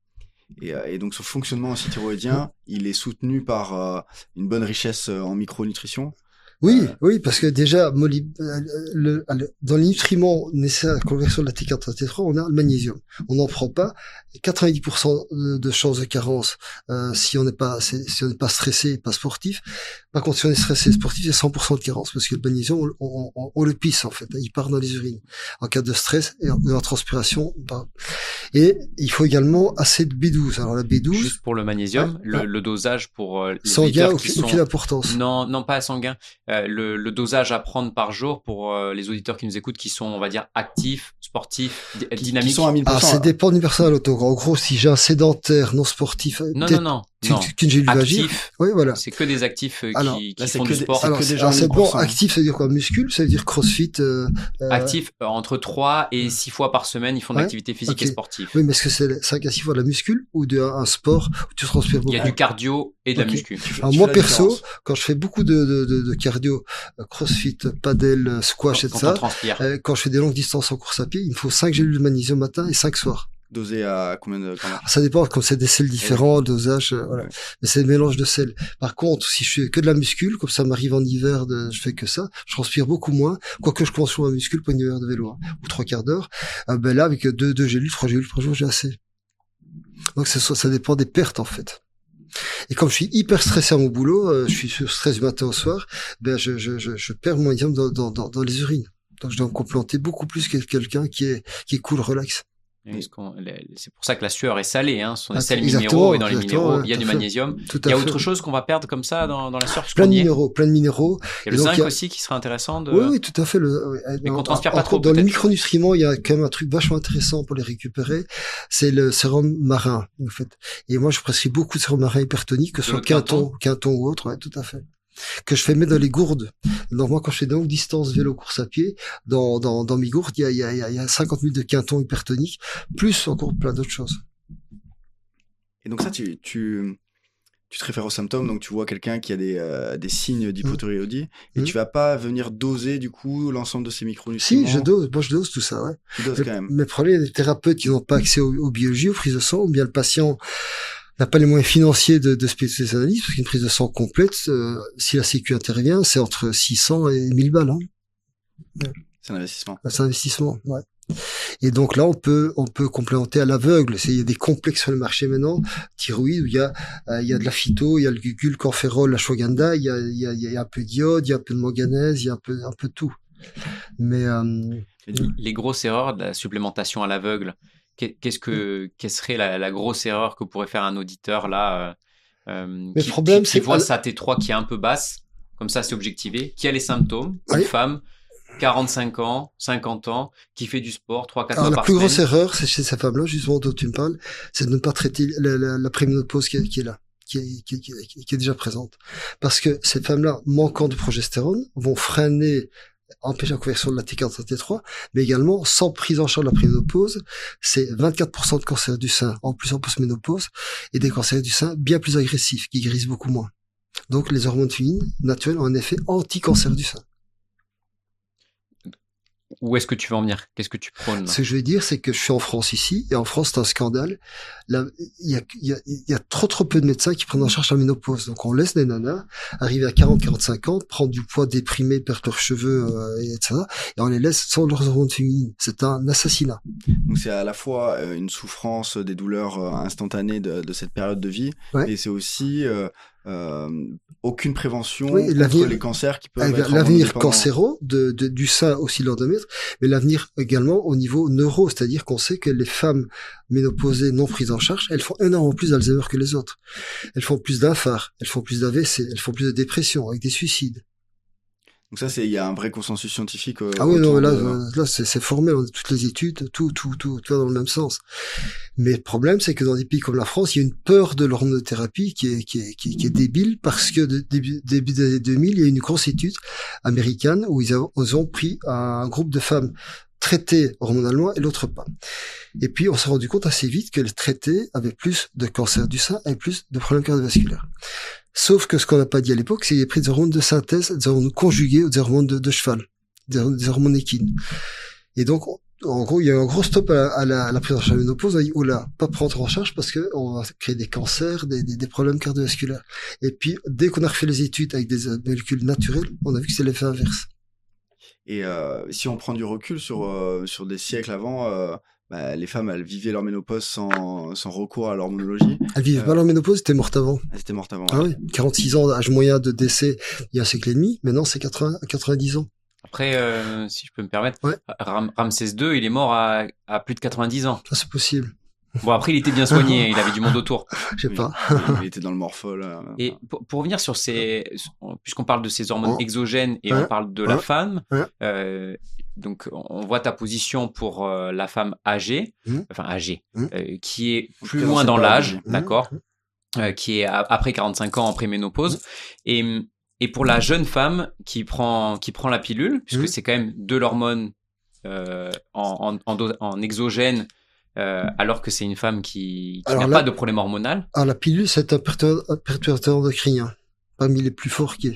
B: Et, et donc ce fonctionnement aussi thyroïdien, il est soutenu par euh, une bonne richesse en micronutrition.
C: Oui, euh, oui, parce que déjà, moly... le, le, dans les nutriments nécessaires à la conversion de la T quatre à T trois, on a le magnésium. On n'en prend pas. quatre-vingt-dix pour cent de chances de carence euh, si on n'est pas si on n'est pas stressé, pas sportif. Par contre, si on est stressé et sportif, il y a cent pour cent de carence parce que le magnésium, on, on, on, on le pisse en fait. Il part dans les urines en cas de stress et en, en transpiration. Bah. Et il faut également assez de B douze. Alors la B douze.
A: Juste pour le magnésium,
C: ah,
A: le,
C: ah,
A: le dosage pour euh, les
C: sanguin,
A: qui
C: aucune,
A: sont...
C: aucune importance.
A: Non, non pas sanguin. Euh, le, le dosage à prendre par jour pour euh, les auditeurs qui nous écoutent, qui sont, on va dire, actifs, sportifs, d-
B: qui,
A: dynamiques.
B: Qui sont à mille pour cent.
C: Ah, ça dépend du personnel auto. En gros, si j'ai un sédentaire non sportif,
A: non, non, non, non.
C: qu'une gélule agile, oui, voilà.
A: C'est que des actifs euh,
C: alors,
A: qui, qui
B: là,
A: font
B: que
A: du
B: des,
A: sport.
C: Alors,
B: que des
C: alors c'est bon,
B: hein.
C: actif, ça veut dire quoi? Muscule, ça veut dire crossfit. Euh,
A: actif euh, entre trois et six fois par semaine, ils font de
C: ouais,
A: l'activité physique
C: okay.
A: et sportive.
C: Oui, mais est-ce que c'est cinq à six fois de la muscule ou de un sport où tu transpires beaucoup?
A: Il y a du cardio et de
C: okay.
A: la muscu.
C: Alors moi perso, quand je fais beaucoup de, de, de, de cardio, crossfit, paddle, squash,
A: quand,
C: et cetera,
A: quand,
C: euh, quand je fais des longues distances en course à pied, il me faut cinq gélules de magnésium matin et cinq soirs.
B: Dosé à combien de combien
C: Ça dépend, comme c'est des sels différents, oui. dosage, euh, voilà. Ouais. Mais c'est le mélange de sels. Par contre, si je fais que de la muscule, comme ça m'arrive en hiver, de, je fais que ça, je transpire beaucoup moins, quoique je commence sur ma muscule pour une heure de vélo, hein, ou trois quarts d'heure, euh, ben là, avec deux, deux gélules, trois gélules par jour, j'ai assez. Donc ça, ça dépend des pertes, en fait. Et comme je suis hyper stressé à mon boulot, euh, je suis sur stress du matin au soir, ben je, je, je, je perds mon magnésium dans, dans, dans, dans les urines. Donc je dois me complémenter beaucoup plus que quelqu'un qui est, qui est cool, relax.
A: C'est pour ça que la sueur est salée, hein. Ce sont des
C: ah,
A: sels minéraux et dans les minéraux, ouais, il y a du
C: fait.
A: magnésium.
C: Tout
A: il y a
C: fait.
A: autre chose qu'on va perdre comme ça dans, dans la sueur.
C: Plein de minéraux, plein de minéraux.
A: Il y a le zinc a... aussi qui serait intéressant de.
C: Oui, oui, tout à fait. Le...
A: Mais qu'on transpire
C: en,
A: pas trop.
C: Dans les micronutriments, il y a quand même un truc vachement intéressant pour les récupérer. C'est le sérum marin, en fait. Et moi, je prescris beaucoup de sérum marin hypertonique, que ce soit Quinton, Quinton ou autre, ouais, tout à fait. Que je fais mettre dans les gourdes. Donc moi, quand je fais de longues distances vélo course à pied, dans, dans, dans mes gourdes, il y a, il y a, il y a cinquante mille de Quinton hypertonique, plus encore plein d'autres choses.
B: Et donc ça, tu, tu, tu te réfères aux symptômes, donc tu vois quelqu'un qui a des, euh, des signes d'hypothyroïdie, mmh. et mmh. tu vas pas venir doser du coup l'ensemble de ces micronutriments.
C: Si, je dose, moi je dose tout ça, ouais.
B: Tu doses
C: mais,
B: quand même.
C: Mais le problème, il y a des thérapeutes qui n'ont pas accès aux, aux biologies, aux prises de sang, ou bien le patient n'a pas les moyens financiers de, de ces analyses, parce qu'une prise de sang complète, euh, si la Sécu intervient, c'est entre six cents et mille balles. Hein.
B: Ouais. C'est un investissement.
C: C'est un investissement, ouais. Et donc là, on peut, on peut complémenter à l'aveugle. Il y a des complexes sur le marché maintenant, thyroïde, où il y a, euh, il y a de la phyto, il y a le glucaphérol, la ashwagandha, il y a, il y a, il y a un peu d'iode, il y a un peu de manganèse, il y a un peu, un peu de tout. Mais, euh,
A: les grosses erreurs de la supplémentation à l'aveugle, qu'est-ce que, quelle serait la, la grosse erreur que pourrait faire un auditeur là, euh,
C: Mais
A: qui,
C: le problème,
A: qui,
C: c'est
A: qui voit
C: que...
A: sa T trois qui est un peu basse, comme ça c'est objectivé, qui a les symptômes,
C: oui.
A: Une femme, quarante-cinq ans, cinquante ans, qui fait du sport trois quatre fois
C: par semaine.
A: La
C: plus grosse erreur, c'est chez ces femmes-là, justement, dont tu me parles, c'est de ne pas traiter la, la, la préménopause qui est, qui est là, qui est, qui, est, qui, est, qui est déjà présente. Parce que ces femmes-là, manquant de progestérone, vont freiner, empêcher la conversion de la T quatre à T trois, mais également, sans prise en charge de la préménopause, c'est vingt-quatre pour cent de cancer du sein, en plus en post-ménopause, et des cancers du sein bien plus agressifs, qui guérissent beaucoup moins. Donc, les hormones féminines naturelles ont un effet anti-cancer du sein.
A: Où est-ce que tu veux en venir? Qu'est-ce que tu prônes?
C: Ce que je veux dire, c'est que je suis en France ici, et en France, c'est un scandale. Là, il y a, il y a, il y a trop trop peu de médecins qui prennent en charge la ménopause. Donc, on laisse les nanas arriver à quarante, quarante-cinq ans, prendre du poids, déprimé, perdre leurs cheveux, euh, et et cetera. Et on les laisse sans leurs hormones féminines. C'est un assassinat.
B: Donc, c'est à la fois euh, une souffrance, des douleurs euh, instantanées de, de cette période de vie, ouais. et c'est aussi euh, euh, aucune prévention
C: oui,
B: contre les cancers qui peuvent être
C: l'avenir cancéreux de, de, du sein aussi de l'endomètre, mais l'avenir également au niveau neuro, c'est-à-dire qu'on sait que les femmes ménopausées non prises en charge, elles font énormément plus d'Alzheimer que les autres. Elles font plus d'infarct, elles font plus d'A V C, elles font plus de dépression avec des suicides.
B: Donc ça, c'est il y a un vrai consensus scientifique. Euh,
C: ah oui, non, là,
B: de...
C: là, c'est, c'est formé, on a toutes les études, tout, tout, tout, tout va dans le même sens. Mais le problème, c'est que dans des pays comme la France, il y a une peur de l'hormonothérapie qui est, qui est, qui est, qui est débile, parce que début, début des années deux mille, il y a une grosse étude américaine où ils, ont, ils ont pris un groupe de femmes traitées hormonalement et l'autre pas. Et puis, on s'est rendu compte assez vite que les traitées avaient plus de cancer du sein et plus de problèmes cardiovasculaires. Sauf que ce qu'on n'a pas dit à l'époque, c'est qu'il y a pris des hormones de synthèse, des hormones conjuguées ou des hormones de, de cheval, des, des hormones équines. Et donc, en gros, il y a eu un gros stop à la, à la, à la prise en charge de la ménopause. On a dit, oula, pas prendre en charge parce que on va créer des cancers, des, des, des problèmes cardiovasculaires. Et puis, dès qu'on a refait les études avec des molécules naturelles, on a vu que c'est l'effet inverse.
B: Et euh, si on prend du recul sur euh, sur des siècles avant, euh, bah, les femmes, elles vivaient leur ménopause sans sans recours à l'hormonologie.
C: Elles vivaient euh, pas leur ménopause, c'était morte avant.
B: Elles étaient mortes avant.
C: Ah
B: ouais.
C: oui, quarante-six ans, âge moyen de décès il y a un siècle et demi. Maintenant, c'est quatre-vingts, quatre-vingt-dix ans.
A: Après, euh, si je peux me permettre,
C: ouais.
A: Ram- Ramsès deux, il est mort à, à plus de quatre-vingt-dix ans.
C: Ça, c'est possible.
A: Bon, après, il était bien soigné, il avait du monde autour.
C: Je sais
B: Oui,
C: pas.
B: il était dans le morpho, là.
A: Et pour, pour revenir sur ces, puisqu'on parle de ces hormones
C: oh.
A: exogènes et
C: ouais.
A: on parle de
C: ouais.
A: la femme,
C: ouais.
A: euh, donc on voit ta position pour euh, la femme âgée,
C: mmh.
A: enfin âgée,
C: mmh.
A: euh, qui est plus
B: Après,
A: loin dans l'âge,
C: mmh.
A: d'accord, euh, qui est à, après quarante-cinq ans en préménopause, mmh. et et pour la jeune femme qui prend qui prend la pilule, puisque mmh. c'est quand même de l'hormone euh, en, en, en, en exogène. Euh, alors que c'est une femme qui, qui n'a là, pas de problème hormonal.
C: Alors la pilule, c'est un perturbateur endocrinien, parmi les plus forts qui est.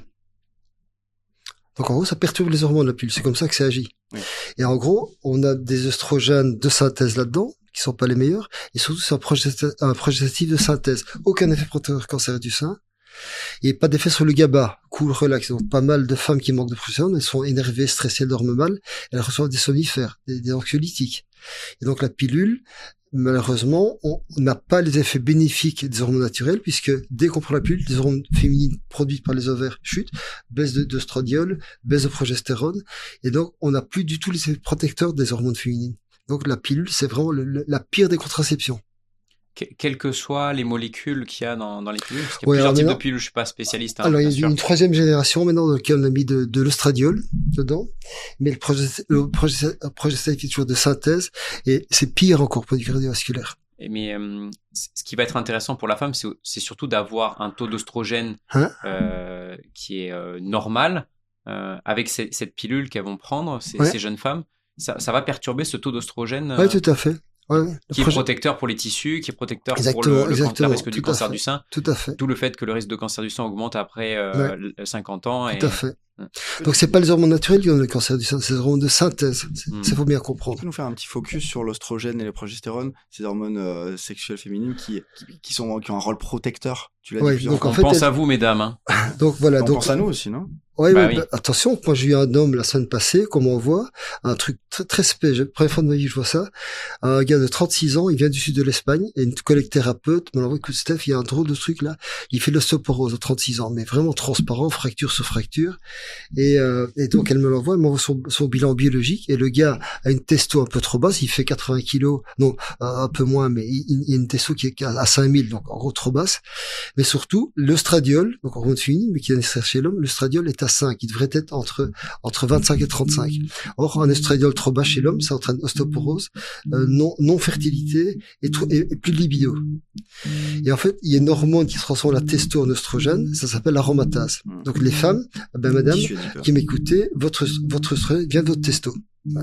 C: Donc en gros, ça perturbe les hormones, la pilule. C'est comme ça que ça agit. Oui. Et en gros, on a des œstrogènes de synthèse là-dedans, qui sont pas les meilleurs, et surtout c'est un, progest- un progestatif de synthèse. Aucun effet protecteur cancer du sein, et pas d'effet sur le GABA, cool, relax. Donc pas mal de femmes qui manquent de progestérone, elles sont énervées, stressées, elles dorment mal, elles reçoivent des somnifères, des, des anxiolytiques. Et donc la pilule, malheureusement, on n'a pas les effets bénéfiques des hormones naturelles, puisque dès qu'on prend la pilule, les hormones féminines produites par les ovaires chutent, baisse de, d'œstradiol, baisse de progestérone, et donc on n'a plus du tout les effets protecteurs des hormones féminines. Donc la pilule, c'est vraiment le, le, la pire des contraceptions.
A: Quelles que soient les molécules qu'il y a dans, dans les pilules, parce qu'il y a
C: ouais,
A: plusieurs types
C: maintenant,
A: de pilules, je suis pas spécialiste. Hein,
C: alors il y a une troisième génération maintenant dans laquelle on a mis de, de l'œstradiol dedans, mais le progestatif est toujours de synthèse, et c'est pire encore pour du cardiovasculaire.
A: Mais euh, ce qui va être intéressant pour la femme, c'est, c'est surtout d'avoir un taux d'oestrogène hein euh, qui est euh, normal euh, avec ces, cette pilule qu'elles vont prendre, ces, ouais. ces jeunes femmes. Ça, ça va perturber ce taux d'oestrogène.
C: Euh, oui, tout à fait. Ouais,
A: qui projet... est protecteur pour les tissus, qui est protecteur exactement, pour le, le, le risque du cancer
C: fait.
A: du sein.
C: Tout à fait.
A: D'où le fait que le risque de cancer du sein augmente après euh, ouais. cinquante ans.
C: Tout et... à fait. Donc c'est pas les hormones naturelles qui donnent le cancer du sein, c'est les hormones de synthèse. C'est mm. faut bien comprendre.
B: Tu peux nous faire un petit focus sur l'oestrogène et le progestérone, ces hormones euh, sexuelles féminines qui, qui qui sont qui ont un rôle protecteur. Tu l'as
C: ouais,
A: On
B: dit.
C: Donc, en
A: fait,
C: pense
A: elle... à vous, mesdames. Hein.
C: donc voilà.
B: On
C: donc
B: pense à nous aussi, non?
C: Ouais,
A: bah
C: mais
A: oui.
C: bah, attention, moi j'ai eu un homme la semaine passée, comme on voit, un truc très très spécial, première fois de ma vie que je vois ça, un gars de trente-six ans, il vient du sud de l'Espagne, et une collègue thérapeute me l'envoie, écoute Steph, il y a un drôle de truc là, il fait de l'ostéoporose à trente-six ans, mais vraiment transparent, fracture sur fracture, et, euh, et donc elle me l'envoie, elle m'envoie son, son bilan biologique, et le gars a une testo un peu trop basse, il fait quatre-vingts kilos, non, un peu moins, mais il, il y a une testo qui est à cinq mille, donc en gros trop basse, mais surtout, l'œstradiol, donc hormone féminine, mais qui est nécessaire chez l'homme, l'œstradiol est à cinq, il devrait être entre entre vingt-cinq et trente-cinq. Or, un œstradiol trop bas chez l'homme, ça entraîne ostéoporose, euh, non non fertilité et, trop, et, et plus de libido. Et en fait, il y a une hormone qui se transforme la testo en oestrogène, ça s'appelle l'aromatase. Donc les femmes, ben madame, qui m'écoutez, votre votre oestrogène vient de votre testo.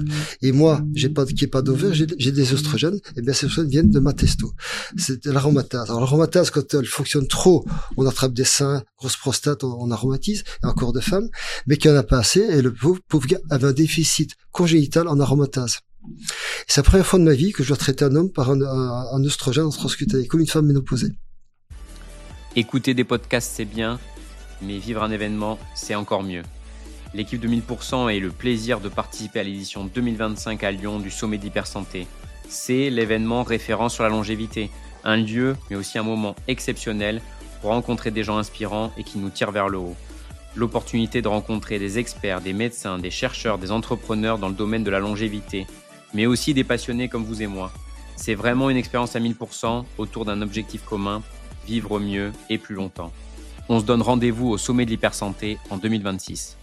C: Et moi, j'ai pas, qui est pas d'ovaire, j'ai, j'ai des oestrogènes, et bien ces oestrogènes viennent de ma testo. C'est l'aromatase. Alors l'aromatase, quand elle fonctionne trop, on attrape des seins, grosse prostate, on, on aromatise, et un corps de femme, mais qu'il n'y en a pas assez, et le pauvre, pauvre gars avait un déficit congénital en aromatase. Et c'est la première fois de ma vie que je dois traiter un homme par un, un, un oestrogène en transcutané, comme une femme ménopausée.
A: Écouter des podcasts, c'est bien, mais vivre un événement, c'est encore mieux. L'équipe de mille pour cent a eu le plaisir de participer à l'édition deux mille vingt-cinq à Lyon du Sommet de l'Hypersanté. C'est l'événement référent sur la longévité, un lieu mais aussi un moment exceptionnel pour rencontrer des gens inspirants et qui nous tirent vers le haut. L'opportunité de rencontrer des experts, des médecins, des chercheurs, des entrepreneurs dans le domaine de la longévité, mais aussi des passionnés comme vous et moi. C'est vraiment une expérience à mille pour cent autour d'un objectif commun, vivre mieux et plus longtemps. On se donne rendez-vous au Sommet de l'Hypersanté en deux mille vingt-six.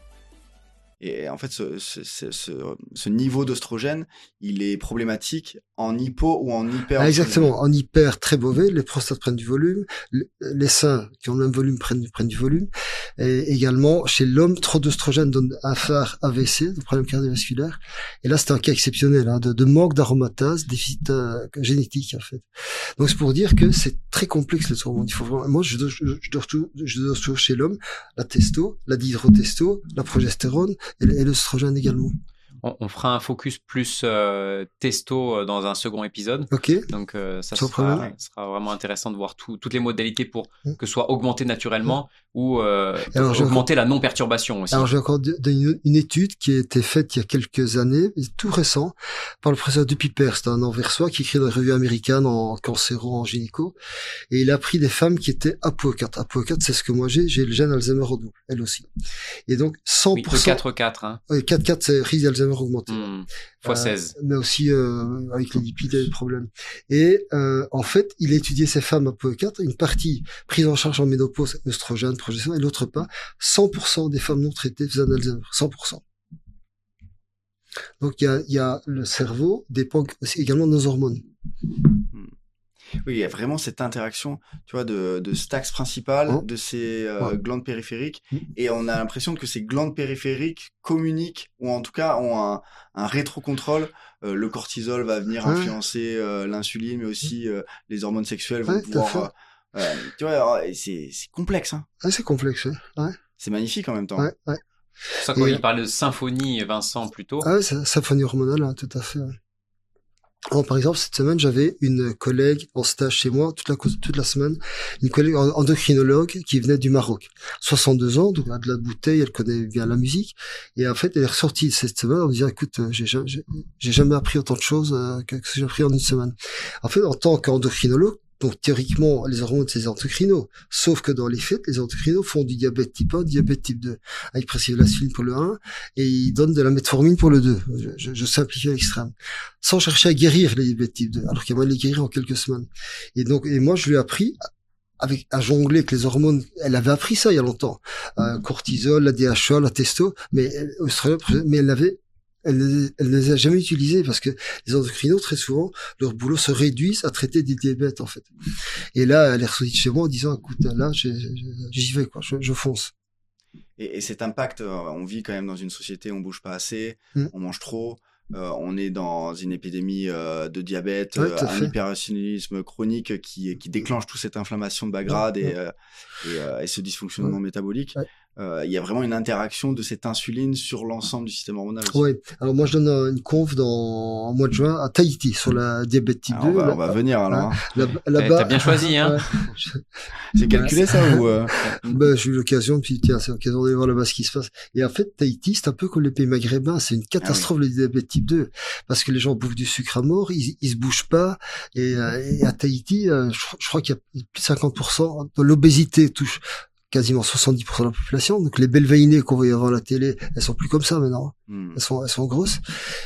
B: Et en fait, ce, ce, ce, ce niveau d'œstrogène, il est problématique en hypo ou en hyper.
C: Ah, exactement, en hyper très mauvais, les prostates prennent du volume, les seins qui ont le même volume prennent, prennent du volume, et également chez l'homme, trop d'œstrogène donne un phare A V C, un problème cardiovasculaire. Et là, c'est un cas exceptionnel, hein, de, de manque d'aromatase, déficit euh, génétique en fait. Donc c'est pour dire que c'est très complexe les hormones. Il faut vraiment, moi, je dois, je, je dois toujours, je dois toujours chez l'homme la testo, la dihydrotesto, la progestérone. Et l'œstrogène également.
A: On, on fera un focus plus euh, testo dans un second épisode.
C: Ok.
A: Donc euh, ça sera, sera vraiment intéressant de voir tout, toutes les modalités pour mmh. que ce soit augmenté naturellement mmh. ou euh, alors, augmenter encore... la non-perturbation aussi.
C: Alors j'ai encore de, de, une, une étude qui a été faite il y a quelques années, tout récent, par le professeur Dupiper, c'est un anversois qui écrit dans la revue américaine en cancéro, en gynéco, et il a pris des femmes qui étaient A P O E quatre. A P O E quatre, c'est ce que moi j'ai, j'ai le gène Alzheimer au double, elle aussi. Et donc cent pour cent...
A: Oui, quatre quatre, hein.
C: Oui, quatre quatre, c'est risque d'Alzheimer augmenté.
A: Mmh. fois seize.
C: Euh, mais aussi euh, avec les lipides et les problèmes. Et euh, en fait, il a étudié ces femmes A P O E quatre, une partie prise en charge en ménopause, œstrogène, progestérone, et l'autre pas. cent pour cent des femmes non traitées faisaient un Alzheimer. cent pour cent. Donc il y a, il y a le cerveau dépend aussi également de nos hormones.
B: Oui, il y a vraiment cette interaction, tu vois, de, de cet axe principal, oh. de ces euh, oh. glandes périphériques, mmh. et on a l'impression que ces glandes périphériques communiquent, ou en tout cas ont un, un rétrocontrôle. Euh, le cortisol va venir ouais. influencer euh, l'insuline, mais aussi euh, les hormones sexuelles vont
C: ouais,
B: pouvoir... Euh, euh, tu vois, c'est, c'est complexe. Hein.
C: Ouais, c'est complexe, ouais.
B: C'est magnifique en même temps.
C: Ouais, ouais.
A: C'est ça, quand il parlait de symphonie, Vincent, plutôt.
C: Ah ouais, c'est symphonie hormonale, hein, tout à fait. Ouais. Alors, par exemple, cette semaine, j'avais une collègue en stage chez moi, toute la, toute la semaine, une collègue endocrinologue qui venait du Maroc. soixante-deux ans, donc elle a de la bouteille, elle connaît bien la musique. Et en fait, elle est ressortie cette semaine en me disant, écoute, j'ai, j'ai, j'ai jamais appris autant de choses que ce que j'ai appris en une semaine. En fait, en tant qu'endocrinologue, donc théoriquement, les hormones, c'est les endocrinos. Sauf que dans les faits, les endocrinos font du diabète type un, diabète type deux. Ils prescrivent l'insuline pour le un et ils donnent de la metformine pour le deux. Je, je, je simplifie à l'extrême. Sans chercher à guérir les diabètes type deux, alors qu'il y a moyen de les guérir en quelques semaines. Et donc, et moi, je lui ai appris avec, à jongler avec les hormones. Elle avait appris ça il y a longtemps. Euh, cortisol, la D H A, la testo, mais, mais elle avait Elle, elle ne les a jamais utilisés parce que les endocrinos, très souvent, leur boulot se réduisent à traiter des diabètes, en fait. Et là, elle est ressortie de chez moi en disant, écoute, là, j'y vais, quoi, je, je fonce.
B: Et, et cet impact, on vit quand même dans une société où on bouge pas assez, mmh. on mange trop, euh, on est dans une épidémie euh, de diabète, ouais, euh, un hyperinsulinisme chronique qui, qui déclenche toute cette inflammation de bas grade ouais, et, ouais. Euh, et, euh, et ce dysfonctionnement ouais. métabolique. Ouais. Euh, il y a vraiment une interaction de cette insuline sur l'ensemble du système hormonal aussi.
C: Oui, alors moi je donne une conf dans en mois de juin à Tahiti sur la diabète type
B: alors
C: deux.
B: On va,
C: là,
B: on va venir alors. Hein.
C: Là, là-bas,
A: t'as bien choisi, hein.
B: C'est calculé ça ou euh...
C: Ben j'ai eu l'occasion, puis tiens, c'est l'occasion d'aller voir là-bas ce qui se passe. Et en fait, Tahiti, c'est un peu comme les pays maghrébins, c'est une catastrophe ah oui. le diabète type deux, parce que les gens bouffent du sucre à mort, ils, ils se bougent pas, et, et à Tahiti, je, je crois qu'il y a plus de cinquante pour cent de l'obésité touche quasiment soixante-dix pour cent de la population. Donc les belles veinées qu'on voyait avant la télé, elles sont plus comme ça maintenant. Mm. Elles sont, elles sont grosses.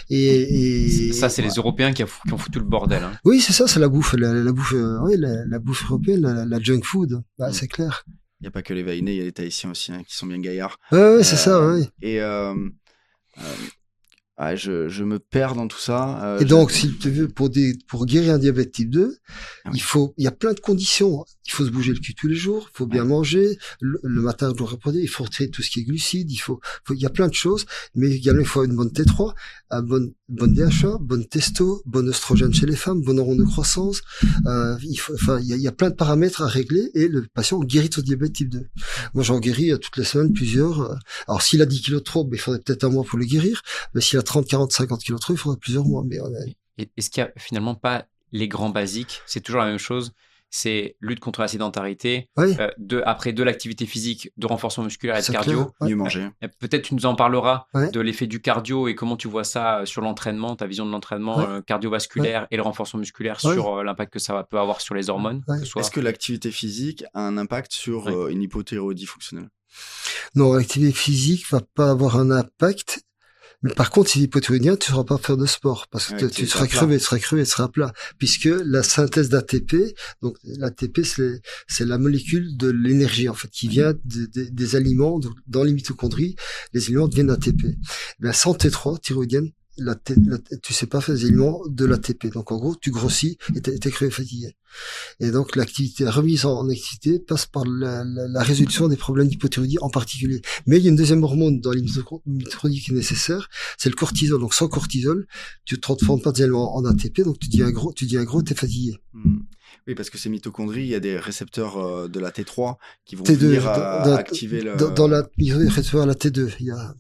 C: Et, et
A: ça, c'est ouais. les Européens qui, a, qui ont foutu le bordel. Hein.
C: Oui, c'est ça, c'est la bouffe, la, la bouffe, euh, oui, la, la bouffe européenne, la, la junk food. Bah, mm. C'est clair.
B: Il n'y a pas que les veinés, il y a les Tahitiens aussi hein, qui sont bien gaillards.
C: Ouais, ouais, euh, c'est ça, ouais.
B: Et euh, euh, ouais, je, je me perds dans tout ça.
C: Euh, et donc, je... si tu veux, pour des, pour guérir un diabète type deux, ah oui. il faut, il y a plein de conditions. Il faut se bouger le cul tous les jours, il faut bien ouais. manger, le, le matin, je dois répondre, il faut retirer tout ce qui est glucides, il faut, faut, il y a plein de choses, mais également, il faut avoir une bonne T trois, une bonne, bonne D H A, bonne testo, bonne oestrogène chez les femmes, bonne hormone de croissance, euh, il faut, enfin, il y a, il y a plein de paramètres à régler et le patient guérit son diabète type deux. Moi, j'en guéris toutes les semaines plusieurs. Alors, s'il a dix kilos de trop, ben, il faudrait peut-être un mois pour le guérir, mais s'il a trente, quarante, cinquante kilos de trop, il faudrait plusieurs mois, mais on a...
A: Est-ce qu'il y a finalement pas les grands basiques? C'est toujours la même chose. C'est lutte contre la sédentarité,
C: oui.
A: euh, de, après de l'activité physique, de renforcement musculaire et de cardio.
B: Ouais. Mieux manger.
A: Euh, peut-être tu nous en parleras
C: ouais.
A: de l'effet du cardio et comment tu vois ça sur l'entraînement, ta vision de l'entraînement ouais. euh, cardiovasculaire ouais. et le renforcement musculaire ouais. sur euh, l'impact que ça peut avoir sur les hormones.
C: Ouais.
A: Que soit...
B: Est-ce que l'activité physique a un impact sur ouais. euh, une hypothyroïdie fonctionnelle?
C: Non, l'activité physique va pas avoir un impact. Mais par contre, si l'hypothyroïdien, tu ne sauras pas faire de sport parce que ouais, tu seras crevé, tu seras crevé, tu seras plat, puisque la synthèse d'A T P, donc l'A T P, c'est, c'est la molécule de l'énergie en fait qui vient de, de, des aliments donc, dans les mitochondries. Les aliments deviennent A T P. Ben, sans T trois thyroïdienne, la T, la, tu sais pas faire des aliments de l'A T P. Donc en gros, tu grossis et t'es, t'es crevé, fatigué. Et donc l'activité, la remise en, en activité passe par la, la, la résolution des problèmes d'hypothyroïdie en particulier. Mais il y a une deuxième hormone dans les mitochondries qui est nécessaire, c'est le cortisol. Donc sans cortisol, tu ne transformes pas des aliments en A T P, donc tu dis un gros, tu dis un gros, t'es fatigué.
B: Mmh. Oui, parce que ces mitochondries, il y a des récepteurs euh, de la T trois qui vont
C: T deux,
B: venir à,
C: dans,
B: à activer le...
C: Dans, dans la, il y a des récepteurs à la T deux, il y a...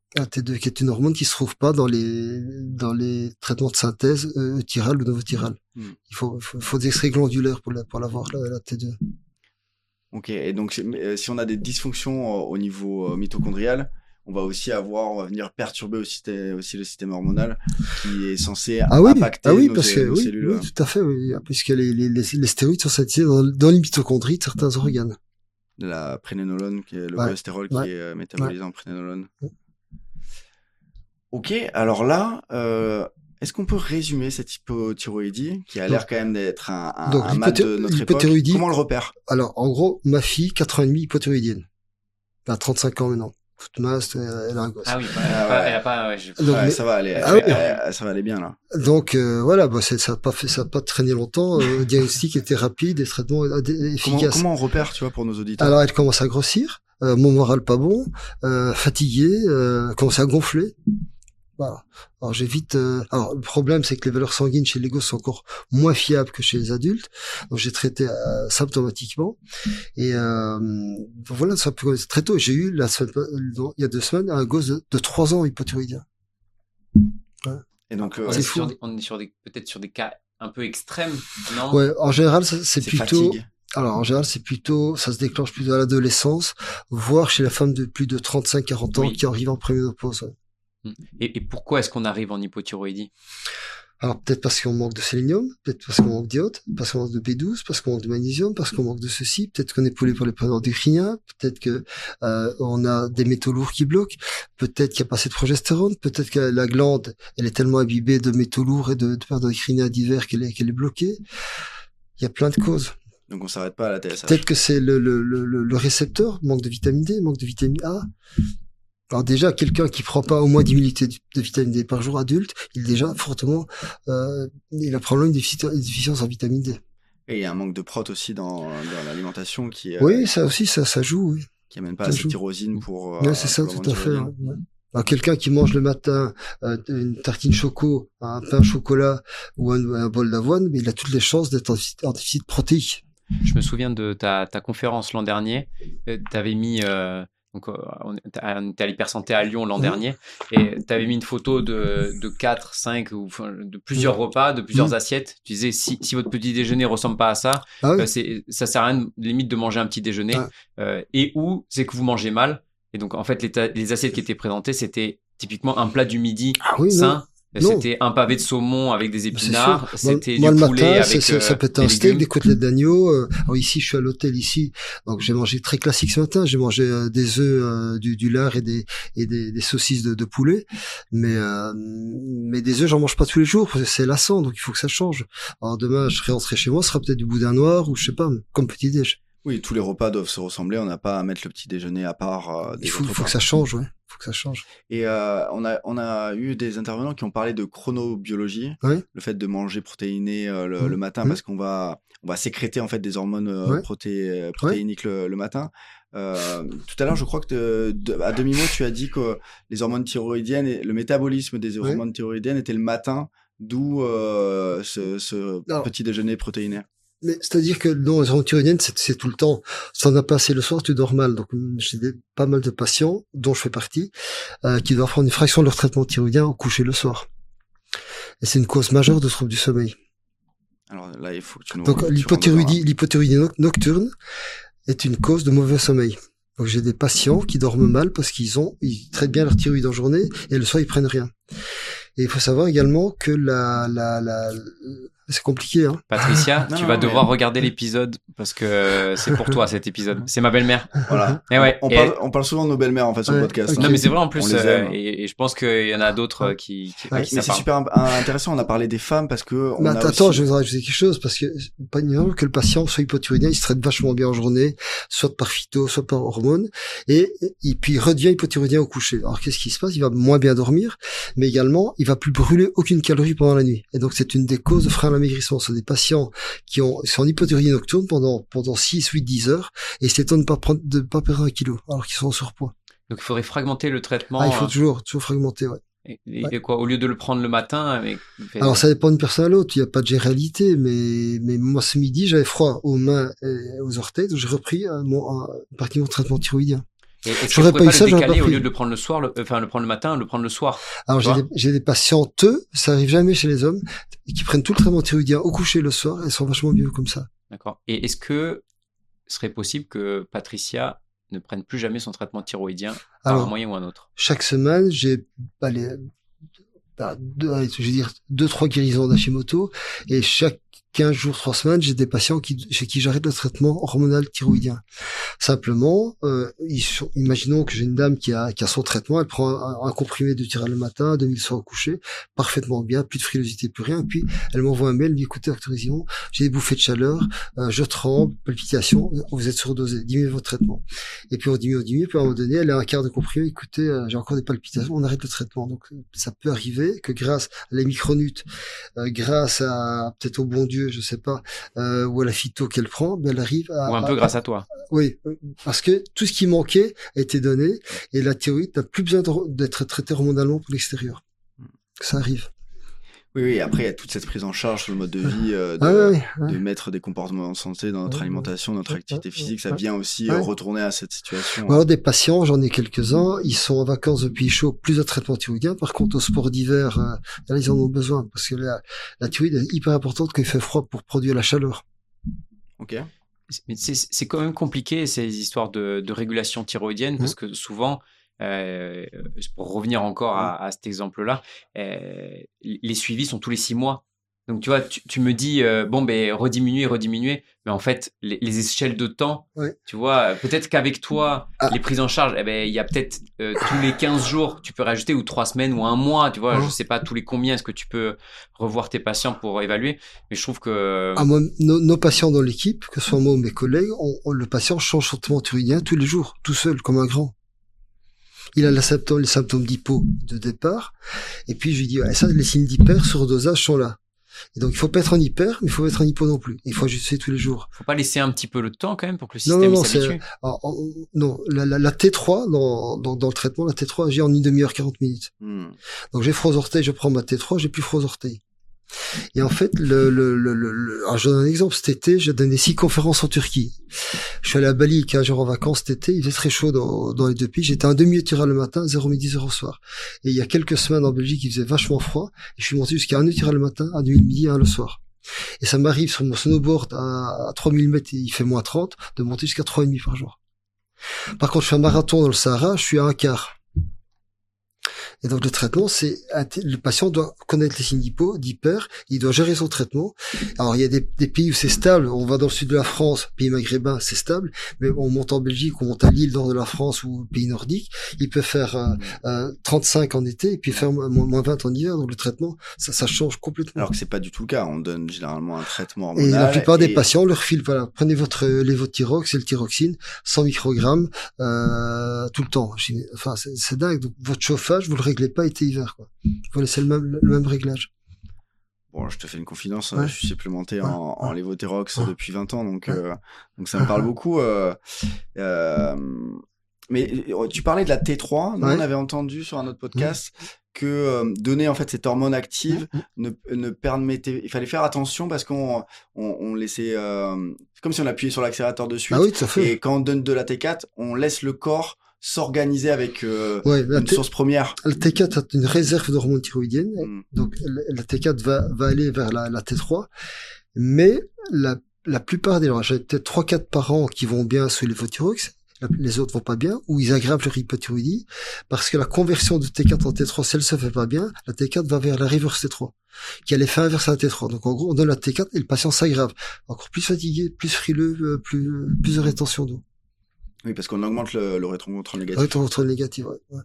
C: La T deux, qui est une hormone qui se trouve pas dans les dans les traitements de synthèse euh, eutyral ou novotyral. Mm. Il faut, faut faut des extraits glandulaires pour la pour l'avoir la, la T deux.
B: Ok, et donc si on a des dysfonctions au niveau mitochondrial, on va aussi avoir, on va venir perturber aussi, aussi le système hormonal qui est censé
C: ah oui,
B: impacter
C: ah oui,
B: nos,
C: parce que,
B: nos
C: oui,
B: cellules.
C: Oui, tout à fait, oui, puisque les, les, les, les stéroïdes sont synthétisés dans, dans les mitochondries de certains organes.
B: De la prénénolone, qui est le
C: ouais.
B: cholestérol qui
C: ouais.
B: est métabolisé ouais. en prénénolone. Ouais. Ok, alors là, euh, est-ce qu'on peut résumer cette hypothyroïdie qui a l'air quand même d'être un, un, Donc, un mat de notre époque? Comment on le repère?
C: Alors, en gros, ma fille, quatre ans et demi, hypothyroïdienne. Elle a trente-cinq ans maintenant. Toute masse, elle a un gosse.
A: Ah oui, bah, elle, a pas, elle a pas, ouais, je...
B: Donc, ouais, mais... ça va aller, ah, elle, elle, elle, ça va aller bien là.
C: Donc euh, voilà, bah, ça n'a pas fait, ça a pas traîné longtemps. Le diagnostic était rapide, et traitements efficaces.
B: Comment, comment on repère, tu vois, pour nos auditeurs?
C: Alors elle commence à grossir, euh, mon moral pas bon, euh, fatigué, euh, commence à gonfler. Voilà. Alors j'évite. Euh... Alors le problème, c'est que les valeurs sanguines chez les gosses sont encore moins fiables que chez les adultes. Donc j'ai traité euh, symptomatiquement. Et euh, voilà, ça peut très tôt. J'ai eu la semaine, il y a deux semaines un gosse de, de trois ans hypothyroïdien.
B: Ouais. Et donc euh,
A: on, est sur des, on est sur des peut-être sur des cas un peu extrêmes, non?
C: Ouais. En général, c'est, c'est, c'est plutôt.
B: Fatigue.
C: Alors, en général, c'est plutôt, ça se déclenche plutôt à l'adolescence, voire chez la femme de plus de trente-cinq à quarante ans oui. qui arrive en préménopause. Ouais.
A: Et, et pourquoi est-ce qu'on arrive en hypothyroïdie?
C: Alors peut-être parce qu'on manque de sélénium, peut-être parce qu'on manque d'iode, parce qu'on manque de B douze, parce qu'on manque de magnésium, parce qu'on manque de ceci, peut-être qu'on est pollué par les produits endocriniens, peut-être que euh, on a des métaux lourds qui bloquent, peut-être qu'il n'y a pas assez de progestérone, peut-être que la glande elle est tellement imbibée de métaux lourds et de, de produits endocriniens divers qu'elle est, qu'elle est bloquée. Il y a plein de causes.
B: Donc on s'arrête pas à la T S H.
C: Peut-être que c'est le, le, le, le récepteur, manque de vitamine D, manque de vitamine A. Alors déjà, quelqu'un qui prend pas au moins dix millilitres de vitamine D par jour adulte, il est déjà fortement, euh, il a probablement une déficience en vitamine D.
B: Et il y a un manque de prot aussi dans, dans l'alimentation qui. Euh,
C: oui, ça aussi, ça, ça joue. Oui.
B: Qui amène pas assez de tyrosine pour.
C: Euh, oui, c'est ça, tout à fait. Ouais. Alors quelqu'un qui mange le matin euh, une tartine choco, un pain au chocolat ou un, un bol d'avoine, mais il a toutes les chances d'être en déficit, en déficit protéique.
A: Je me souviens de ta, ta conférence l'an dernier. Euh, t'avais mis. Euh... Donc, on était à l'Hypersanté à Lyon l'an mmh. dernier, et tu avais mis une photo de, de quatre, cinq, ou enfin, de plusieurs mmh. repas, de plusieurs mmh. assiettes. Tu disais, si, si votre petit déjeuner ressemble pas à ça, ah oui. euh, c'est, ça sert à rien, limite, de manger un petit déjeuner. Ah. Euh, et ou c'est que vous mangez mal. Et donc, en fait, les, ta- les assiettes qui étaient présentées, c'était typiquement un plat du midi ah oui, sain. Non. C'était un pavé de saumon avec des épinards. C'était
C: moi,
A: du
C: moi,
A: poulet
C: le matin,
A: avec
C: c'est,
A: euh,
C: ça peut être un steak, des côtelettes d'agneau. Euh, alors ici, je suis à l'hôtel ici, donc j'ai mangé très classique ce matin. J'ai mangé euh, des œufs, euh, du, du lard et des et des, des saucisses de, de poulet. Mais euh, mais des œufs, j'en mange pas tous les jours parce que c'est lassant, donc il faut que ça change. Alors demain, je serai rentré chez moi, ce sera peut-être du boudin noir ou je sais pas, comme petit déj.
B: Oui, tous les repas doivent se ressembler. On n'a pas à mettre le petit déjeuner à part. Euh, des
C: il faut, faut que ça change, ouais. Faut que ça change.
B: Et euh, on a on a eu des intervenants qui ont parlé de chronobiologie,
C: oui.
B: le fait de manger protéiné euh, le,
C: mmh.
B: le matin mmh. parce qu'on va on va sécréter en fait des hormones euh,
C: ouais.
B: proté, protéiniques ouais. le, le matin. Euh, tout à l'heure, je crois que de, de, à demi-mot, tu as dit que les hormones thyroïdiennes et le métabolisme des hormones ouais. thyroïdiennes était le matin, d'où euh, ce, ce Alors, petit déjeuner protéiné.
C: Mais c'est-à-dire que non, les hormones thyroïdiennes, c'est, c'est tout le temps. Si t'en as pas assez le soir, tu dors mal. Donc j'ai des, pas mal de patients, dont je fais partie, euh, qui doivent prendre une fraction de leur traitement thyroïdien au coucher le soir. Et c'est une cause majeure de troubles du sommeil.
B: Alors là, il faut que tu nous.
C: Donc l'hypothyroïdie, l'hypothyroïdie nocturne est une cause de mauvais sommeil. Donc j'ai des patients qui dorment mal parce qu'ils ont, ils traitent bien leur thyroïde en journée et le soir ils prennent rien. Et il faut savoir également que la, la, la, c'est compliqué, hein.
A: Patricia,
B: non,
A: tu
B: non,
A: vas
B: non,
A: devoir
B: mais...
A: regarder l'épisode parce que c'est pour toi cet épisode. C'est ma belle-mère.
B: Voilà.
A: Et ouais.
B: On,
A: et
B: parle,
A: elle...
B: on parle souvent de nos belles-mères en fait sur
C: ouais,
B: le podcast.
A: Okay. Non mais c'est vrai en plus. Euh,
B: hein.
A: et, et je pense qu'il y en a d'autres euh, qui. qui,
B: ouais,
A: qui
B: mais c'est
A: parle.
B: super intéressant. On a parlé des femmes parce que. On
C: mais
B: a
C: attends,
B: aussi...
C: je voudrais ajouter quelque chose parce que pas évident que le patient soit hypothyroïdien, il se traite vachement bien en journée, soit par phyto, soit par hormones, et, et puis il redevient hypothyroïdien au coucher. Alors qu'est-ce qui se passe? Il va moins bien dormir, mais également il va plus brûler aucune calorie pendant la nuit. Et donc c'est une des causes de frein à l'amaigrissement. Ce sont des patients qui ont, sont en hypothyroïdie nocturne pendant, pendant six, huit, dix heures, et c'est étonnant de pas prendre, de pas perdre un kilo, alors qu'ils sont en surpoids.
A: Donc il faudrait fragmenter le traitement.
C: Ah, il faut toujours, toujours fragmenter, ouais.
A: Et, et,
C: ouais.
A: et quoi, au lieu de le prendre le matin, mais...
C: Alors ça dépend d'une personne à l'autre, il n'y a pas de généralité, mais, mais moi ce midi j'avais froid aux mains et aux orteils, donc j'ai repris euh, mon, euh, une partie de mon traitement thyroïdien.
A: Et est-ce que vous pouvez pas, pas le décaler au lieu de le prendre le soir, le, enfin le prendre le matin, le prendre le soir?
C: Alors j'ai des, j'ai des patientes, ça arrive jamais chez les hommes, qui prennent tout le traitement thyroïdien au coucher le soir, elles sont vachement mieux comme ça.
A: D'accord. Et est-ce que ce serait possible que Patricia ne prenne plus jamais son traitement thyroïdien par Alors, un moyen ou un autre?
C: Chaque semaine, j'ai bah, les, bah, deux, allez, je veux dire deux trois guérisons d'Hashimoto, et chaque quinze jours, trois semaines, j'ai des patients qui, chez qui j'arrête le traitement hormonal thyroïdien. Simplement, euh, ils sont, imaginons que j'ai une dame qui a, qui a son traitement, elle prend un, un comprimé de Thyral le matin, deux mille le soir au coucher, parfaitement bien, plus de frilosité, plus rien, puis elle m'envoie un mail, elle dit, écoutez, docteur Isimon, j'ai des bouffées de chaleur, euh, je tremble, palpitations, vous êtes surdosé, diminuez votre traitement. Et puis on diminue, on diminue, puis à un moment donné, elle a un quart de comprimé, écoutez, euh, j'ai encore des palpitations, on arrête le traitement. Donc ça peut arriver que grâce à la micronutes, euh, grâce à peut-être au bon Dieu, je sais pas, euh, ou à la phyto qu'elle prend, ben elle arrive à...
A: Ou un peu
C: à,
A: grâce à toi.
C: Oui, parce que tout ce qui manquait a été donné, et la thyroïde n'a plus besoin d'être traitée hormonalement pour l'extérieur. Ça arrive.
B: Oui, oui, après, il y a toute cette prise en charge sur le mode de vie, euh, de,
C: ah, ouais, ouais.
B: de mettre des comportements en santé dans notre ouais, alimentation, notre activité physique, ça vient aussi ouais. retourner à cette situation.
C: Alors, des patients, j'en ai quelques-uns, ils sont en vacances depuis chaud, plus de traitement thyroïdien. Par contre, au sport d'hiver, euh, là, ils en ont besoin, parce que la, la thyroïde est hyper importante quand il fait froid pour produire la chaleur.
B: Ok.
A: Mais c'est, c'est quand même compliqué, ces histoires de, de régulation thyroïdienne, parce que souvent, Euh, pour revenir encore à, à cet exemple-là, euh, les suivis sont tous les six mois. Donc, tu vois, tu, tu me dis, euh, bon, ben, rediminuer, rediminuer. Mais en fait, les, les échelles de temps, ouais. tu vois, peut-être qu'avec toi, ah. les prises en charge, eh ben, il y a peut-être euh, tous les quinze jours, tu peux rajouter, ou trois semaines, ou un mois, tu vois, ah. je sais pas tous les combien est-ce que tu peux revoir tes patients pour évaluer. Mais je trouve que...
C: Ah, moi, nos, nos patients dans l'équipe, que ce soit moi ou mes collègues, on, on, le patient change son traitement thyroïdien tous les jours, tout seul, comme un grand. Il a la symptôme, les symptômes d'hypo de départ. Et puis, je lui dis, ouais, ça, les signes d'hyper, surdosage sont là. Et donc, il faut pas être en hyper, mais il faut être en hypo non plus. Il faut ajuster tous les jours.
A: Faut pas laisser un petit peu le temps, quand même, pour que le système
C: non, non, non,
A: s'habitue.
C: Alors, non, la, la, la T trois, dans, dans, dans le traitement, la T trois agit en une demi-heure, quarante minutes. Hmm. Donc, j'ai froid aux orteils, je prends ma T trois, j'ai plus froid aux orteils. Et en fait, le, le, le, le, alors je donne un exemple. Cet été, j'ai donné six conférences en Turquie. Je suis allé à Bali, quinze jours en vacances cet été. Il faisait très chaud dans, dans les deux pays. J'étais un demi-Thyral le matin, zéro midi, zéro soir. Et il y a quelques semaines en Belgique, il faisait vachement froid. Et je suis monté jusqu'à un demi-Thyral le matin, un demi-midi, un le soir. Et ça m'arrive sur mon snowboard à, à trois mille mètres, il fait moins trente, de monter jusqu'à trois virgule cinq par jour. Par contre, je fais un marathon dans le Sahara, je suis à un quart. Et donc le traitement, c'est le patient doit connaître les signes d'hypo, d'hyper, il doit gérer son traitement. Alors il y a des, des pays où c'est stable, on va dans le sud de la France, pays maghrébin, c'est stable, mais on monte en Belgique, on monte à Lille, nord de la France ou pays nordique, il peut faire euh, euh, trente-cinq en été et puis faire moins, moins vingt en hiver. Donc le traitement, ça, ça change complètement.
B: Alors que c'est pas du tout le cas, on donne généralement un traitement hormonal.
C: Et la plupart et... des patients leur filent, voilà, prenez votre lévothyrox, c'est le thyroxine, cent microgrammes euh, tout le temps. Enfin c'est, c'est dingue. Donc votre chauffage, vous le réglez pas été-hiver, quoi. Il faut laisser le même, le même réglage.
B: Bon, je te fais une confidence, ouais. je suis supplémenté ouais. en, en lévothyrox ouais. depuis vingt ans, donc, ouais. euh, donc ça me parle beaucoup. Euh, euh, mais tu parlais de la T trois, nous ouais. on avait entendu sur un autre podcast ouais. que euh, donner en fait cette hormone active ouais. ne, ne permettait, il fallait faire attention parce qu'on on, on laissait, euh, c'est comme si on appuyait sur l'accélérateur de suite,
C: ah oui, tout à fait.
B: Et quand on donne de la T quatre, on laisse le corps s'organiser avec euh,
C: ouais,
B: une T... source première.
C: La T quatre a une réserve d'hormones thyroïdiennes, mm. donc la T quatre va, va aller vers la, la T trois, mais la, la plupart des gens, j'ai peut-être trois quatre par an qui vont bien sous lévothyrox, les autres vont pas bien, ou ils aggravent leur hypothyroïdie, parce que la conversion de T quatre en T trois, si elle se fait pas bien, la T quatre va vers la reverse T trois, qui a l'effet inverse à la T trois. Donc en gros, on donne la T quatre et le patient s'aggrave, encore plus fatigué, plus frileux, plus, plus de rétention d'eau.
B: Oui, parce qu'on augmente le, le rétrocontrôle négatif.
C: Le rétrocontrôle négatif, ouais. ouais.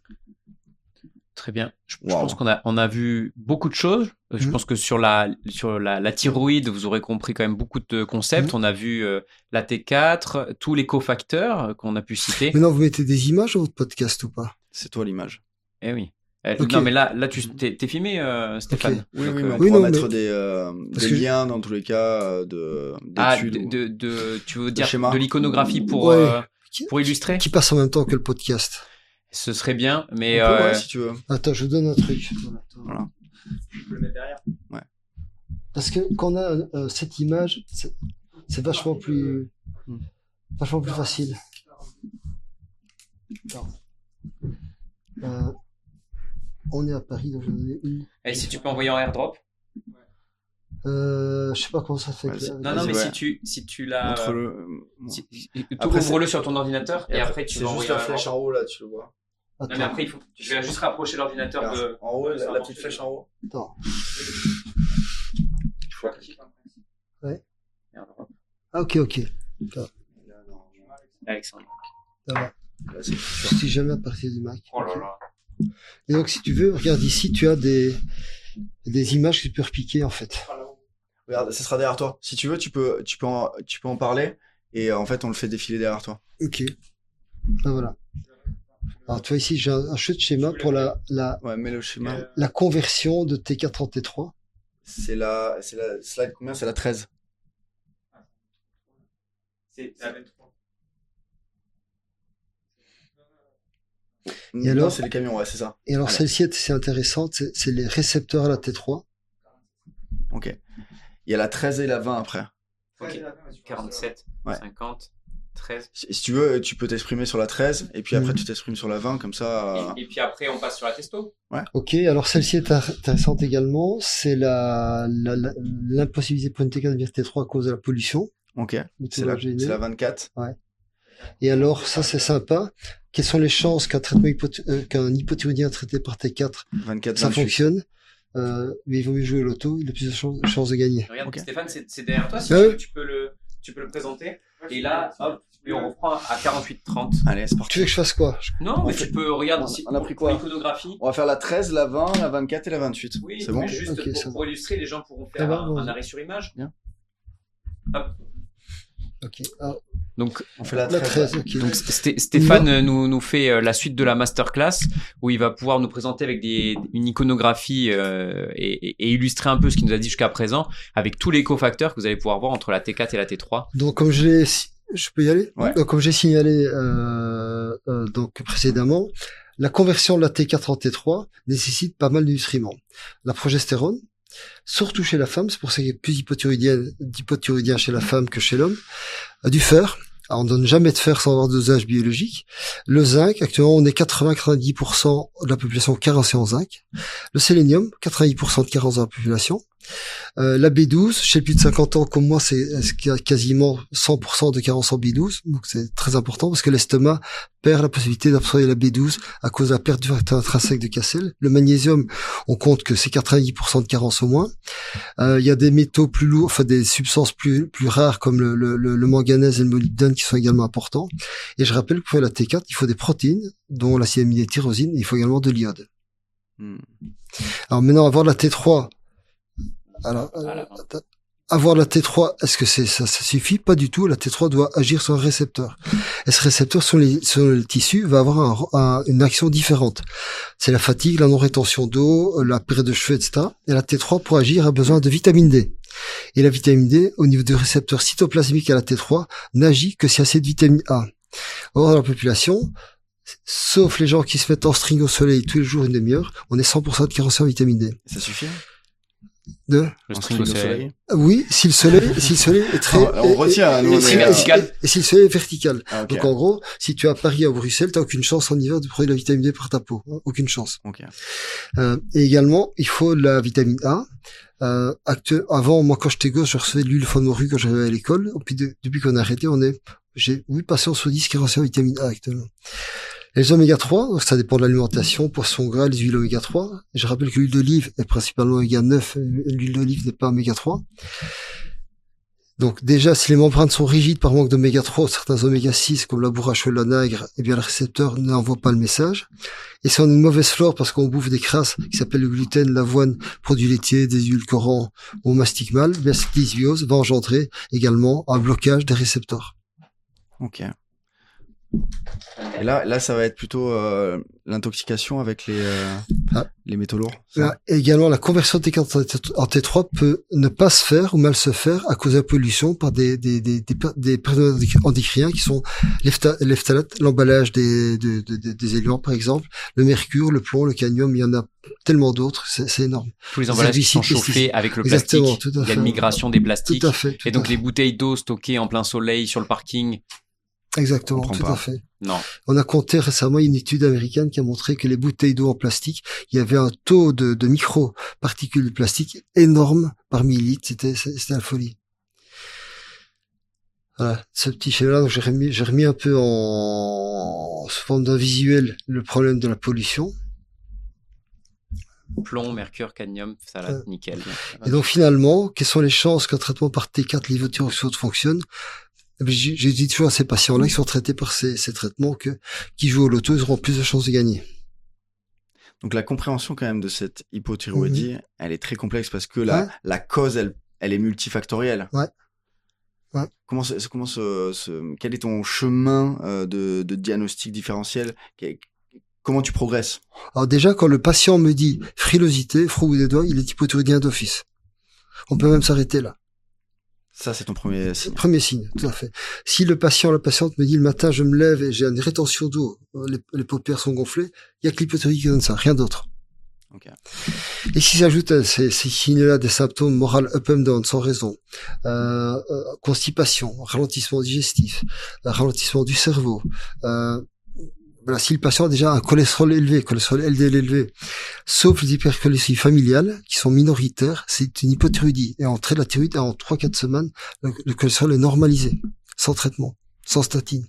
A: Très bien. Je, wow. je pense qu'on a, on a vu beaucoup de choses. Mmh. Je pense que sur la, sur la, la thyroïde, vous aurez compris quand même beaucoup de concepts. Mmh. On a vu euh, la T quatre, tous les cofacteurs qu'on a pu citer.
C: Maintenant, vous mettez des images dans votre podcast ou pas?
B: C'est toi l'image.
A: Eh oui. Euh, okay. Non, mais là, là, tu t'es, t'es filmé, euh, Stéphane. Okay.
B: Oui,
A: Donc,
B: oui,
A: euh,
B: mais on
C: oui,
B: pourra
C: non,
B: mettre
C: mais...
B: des, euh, des liens dans tous les cas de
A: ah, de, de, de, tu veux dire de, de l'iconographie pour,
C: ouais.
A: euh, pour illustrer?
C: Qui passe en même temps que le podcast.
A: Ce serait bien, mais
B: on peut,
A: euh...
B: ouais, si tu veux.
C: Attends, je donne un truc.
B: Voilà.
A: Je peux le mettre derrière.
B: Ouais.
C: Parce que quand on a euh, cette image, c'est, c'est vachement plus, hmm. vachement plus facile. Euh, on est à Paris, donc j'en ai une.
A: Et si tu peux envoyer en airdrop.
C: Euh, je sais pas comment ça se fait.
B: Ouais,
A: non, non, mais ouais. si tu, si tu l'as.
B: Montre-le.
A: Si, ouvre-le sur ton ordinateur et, et après tu vas envoyer.
B: C'est juste la flèche en haut là, tu le vois.
A: Attends. Non, mais après, il faut, tu vas juste rapprocher l'ordinateur de.
B: En haut, la, la petite flèche en haut.
C: Attends.
A: Il faut cliquer.
C: Ouais. Ah, ok, ok.
A: Alexandre.
C: Ça va. Là, je suis jamais à partir du Mac.
A: Oh là là.
C: Et donc, si tu veux, regarde ici, tu as des, des images que tu peux repiquer, en fait.
B: Regarde, ça sera derrière toi. Si tu veux, tu peux, tu peux en, tu peux en parler. Et en fait, on le fait défiler derrière toi.
C: Ok. Ah, voilà. Alors, tu vois ici, j'ai un, un chouette schéma pour la, la,
B: ouais, mais le schéma.
C: La conversion de T quatre en T trois.
B: C'est la, c'est la slide combien? C'est la treize.
A: C'est la vingt-trois.
C: Et alors,
B: c'est les camions, ouais, c'est ça.
C: Et alors, celle-ci est assez intéressante, c'est, c'est les récepteurs à la T trois.
B: Ok. Il y a la treize et la vingt après.
A: Ok. quarante-sept, ouais. cinquante, treize.
B: Si, si tu veux, tu peux t'exprimer sur la treize, et puis après, mmh. tu t'exprimes sur la vingt, comme ça.
A: Et, et puis après, on passe sur la testo.
B: Ouais.
C: Ok, alors celle-ci est intéressante également. C'est la, la, la, l'impossibilité pour une T quatre de venir T trois à cause de la pollution.
B: Ok. C'est la, c'est la vingt-quatre.
C: Ouais. Et alors, ça, c'est sympa. Quelles sont les chances qu'un traitement hypoth- euh, qu'un hypothyroïdien traité par T quatre,
B: vingt-quatre,
C: ça
B: vingt-huit.
C: Fonctionne? Euh, mais il vaut mieux jouer au loto, il a plus de chances chance de gagner.
A: Regarde, okay. Stéphane, c'est, c'est derrière toi, si
C: ah
A: tu,
C: oui.
A: veux, tu peux le, tu peux le présenter. Et là, hop, et on reprend à quarante-huit trente.
B: Allez, c'est parti.
C: Tu veux que je fasse quoi?
A: Non, mais fait... tu peux, regarde,
B: on,
A: si,
B: on a pris quoi?
A: L'iconographie.
B: On va faire la treize, la vingt, la vingt-quatre et la vingt-huit.
A: Oui,
B: c'est bon?
A: Juste okay, pour, pour illustrer, les gens pourront faire ah, un, bon, un arrêt sur image.
B: Bien.
A: Hop.
C: Ok. Ah.
B: Donc, on fait la
C: treize.
B: La treize
C: okay.
A: Donc, Sté- Stéphane nous, nous fait euh, la suite de la masterclass où il va pouvoir nous présenter avec des, une iconographie euh, et, et illustrer un peu ce qu'il nous a dit jusqu'à présent avec tous les cofacteurs que vous allez pouvoir voir entre la T quatre et la T trois.
C: Donc, comme je l'ai, je peux y aller?
B: Ouais.
C: Donc, comme j'ai signalé euh, euh, donc précédemment, la conversion de la T quatre en T trois nécessite pas mal de nutriments. La progestérone, surtout chez la femme, c'est pour ça qu'il y a plus d'hypothyroïdiens chez la femme que chez l'homme. Du fer, alors on ne donne jamais de fer sans avoir de dosage biologique. Le zinc, actuellement on est quatre-vingts à quatre-vingt-dix pour cent de la population carencée en zinc. Le sélénium, quatre-vingt-dix pour cent de carence dans la population. Euh, la B douze, chez plus de cinquante ans comme moi, c'est quasiment cent pour cent de carence en B douze, donc c'est très important parce que l'estomac perd la possibilité d'absorber la B douze à cause de la perte du facteur intrinsèque de Cassel. Le magnésium, on compte que c'est quatre-vingt-dix pour cent de carence au moins. Euh, il y a des métaux plus lourds, enfin des substances plus plus rares comme le, le, le manganèse et le molybdène qui sont également importants. Et je rappelle que pour la T quatre, il faut des protéines, dont l'acide aminé tyrosine, et il faut également de l'iode. Hmm. Alors maintenant, avoir la T trois, alors, alors avoir la T trois, est-ce que c'est ça, ça suffit? Pas du tout. La T trois doit agir sur un récepteur. Et ce récepteur sur les sur le tissu va avoir un, un, une action différente. C'est la fatigue, la non-rétention d'eau, la perte de cheveux, et cetera. Et la T trois, pour agir, a besoin de vitamine D. Et la vitamine D, au niveau du récepteur cytoplasmique à la T trois, n'agit que si assez de vitamine A. Or, dans la population, sauf les gens qui se mettent en string au soleil tous les jours une demi-heure, on est cent pour cent de carencés en vitamine D.
B: Ça suffit?
C: De
B: le string au soleil.
C: Oui, si le soleil, si le soleil est très,
B: ah, on retient, nous,
C: et,
B: on
C: et,
B: est
A: vertical.
C: Et, et si le soleil est vertical.
B: Ah, okay.
C: Donc, en gros, si tu es à Paris, à Bruxelles, t'as aucune chance en hiver de prendre de la vitamine D par ta peau. Hein, aucune chance.
B: Okay.
C: Euh, et également, il faut la vitamine A. Euh, actuel, avant, moi, quand j'étais gosse, je recevais de l'huile de morue quand j'arrivais à l'école. Et puis, de, depuis qu'on a arrêté, on est, j'ai huit patients sur dix qui reçoivent la vitamine A actuellement. Les oméga trois, donc ça dépend de l'alimentation, poisson gras, les huiles oméga trois. Je rappelle que l'huile d'olive est principalement oméga neuf, l'huile d'olive n'est pas oméga trois. Donc déjà, si les membranes sont rigides par manque d'oméga trois, certains oméga six comme la bourrache ou la nègre, eh bien le récepteur n'envoie pas le message. Et si on a une mauvaise flore parce qu'on bouffe des crasses qui s'appellent le gluten, l'avoine, produits laitiers, des édulcorants, ou on mastique mal, eh bien cette dysbiose va engendrer également un blocage des récepteurs.
B: Ok. Et là, là, ça va être plutôt euh, l'intoxication avec les euh, ah. les métaux lourds.
C: Là, également, la conversion de T quatre en T trois peut ne pas se faire ou mal se faire à cause de la pollution par des des des des, des prédateurs endocriniens qui sont les phtalates, l'emballage des de, de, de, des éléments par exemple, le mercure, le plomb, le cadmium, il y en a tellement d'autres, c'est, c'est énorme.
A: Tous les emballages qui sont chauffés avec le plastique. Il y a une migration des plastiques.
C: Tout à fait. Tout
A: et donc
C: à fait.
A: les bouteilles d'eau stockées en plein soleil sur le parking.
C: Exactement, tout
B: pas.
C: à fait.
A: Non.
C: On a compté récemment une étude américaine qui a montré que les bouteilles d'eau en plastique, il y avait un taux de, de micro-particules de plastique énorme par millilitre. C'était, c'était la folie. Voilà, ce petit schéma-là, donc j'ai remis, j'ai remis un peu en, sous forme d'un visuel le problème de la pollution.
A: Plomb, mercure, cadmium, ça là, euh, nickel.
C: Et donc finalement, quelles sont les chances qu'un traitement par T quatre lévothyroxine fonctionne? J'ai, j'ai dit toujours à ces patients-là qui sont traités par ces, ces traitements que, qui jouent au loto, ils auront plus de chances de gagner.
B: Donc la compréhension quand même de cette hypothyroïdie, mmh. elle est très complexe parce que la, ouais. la cause, elle, elle est multifactorielle.
C: Ouais. Ouais.
B: Comment, comment ce, ce, quel est ton chemin euh, de, de diagnostic différentiel? Comment tu progresses?
C: Alors déjà, quand le patient me dit frilosité, frou des doigts, il est hypothyroïdien d'office. On peut même s'arrêter là.
B: Ça, c'est ton premier signe.
C: Premier signe, tout à fait. Si le patient, la patiente me dit le matin, je me lève et j'ai une rétention d'eau, les, les paupières sont gonflées, il y a que l'hypothyroïdie qui donne ça, rien d'autre.
B: Okay.
C: Et si j'ajoute à ces, ces signes-là des symptômes moraux up and down sans raison, euh, euh, constipation, ralentissement digestif, ralentissement du cerveau, euh, voilà, si le patient a déjà un cholestérol élevé, cholestérol L D L élevé, sauf les hypercholestérolémies familiales, qui sont minoritaires, c'est une hypothyroïdie. Et en trait de la thyroïde, en trois quatre semaines, le, le cholestérol est normalisé, sans traitement, sans statine.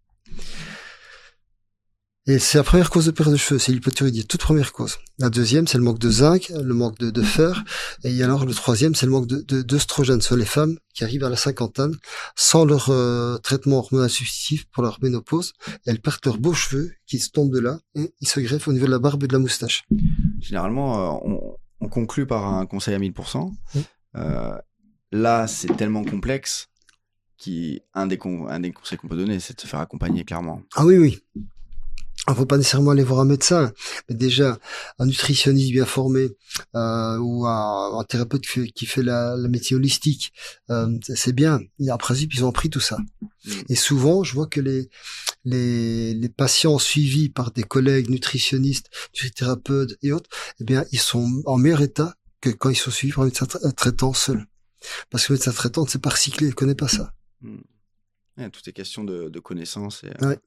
C: Et c'est la première cause de perte de cheveux, c'est l'hypothyroïdie, toute première cause. La deuxième, c'est le manque de zinc, le manque de, de fer. Et alors, le troisième, c'est le manque de, de, d'œstrogène sur les femmes qui arrivent à la cinquantaine sans leur euh, traitement hormonal substitutif pour leur ménopause. Et elles perdent leurs beaux cheveux qui se tombent de là et ils se greffent au niveau de la barbe et de la moustache.
B: Généralement, euh, on, on conclut par un conseil à mille pour cent. Mmh. Euh, là, c'est tellement complexe qu'un des, con, un des conseils qu'on peut donner, c'est de se faire accompagner clairement.
C: Ah oui, oui. Il ne faut pas nécessairement aller voir un médecin, mais déjà un nutritionniste bien formé euh, ou un, un thérapeute qui fait, qui fait la, la médecine holistique, euh, c'est bien. Et en principe, ils ont appris tout ça. Mmh. Et souvent, je vois que les, les, les patients suivis par des collègues nutritionnistes, nutrithérapeutes et autres, eh bien, ils sont en meilleur état que quand ils sont suivis par un médecin traitant seul. Parce que le médecin traitant ne sait pas recycler, il ne connaît pas ça.
B: Mmh. Ouais, tout est question de, de connaissances. Et,
C: ouais.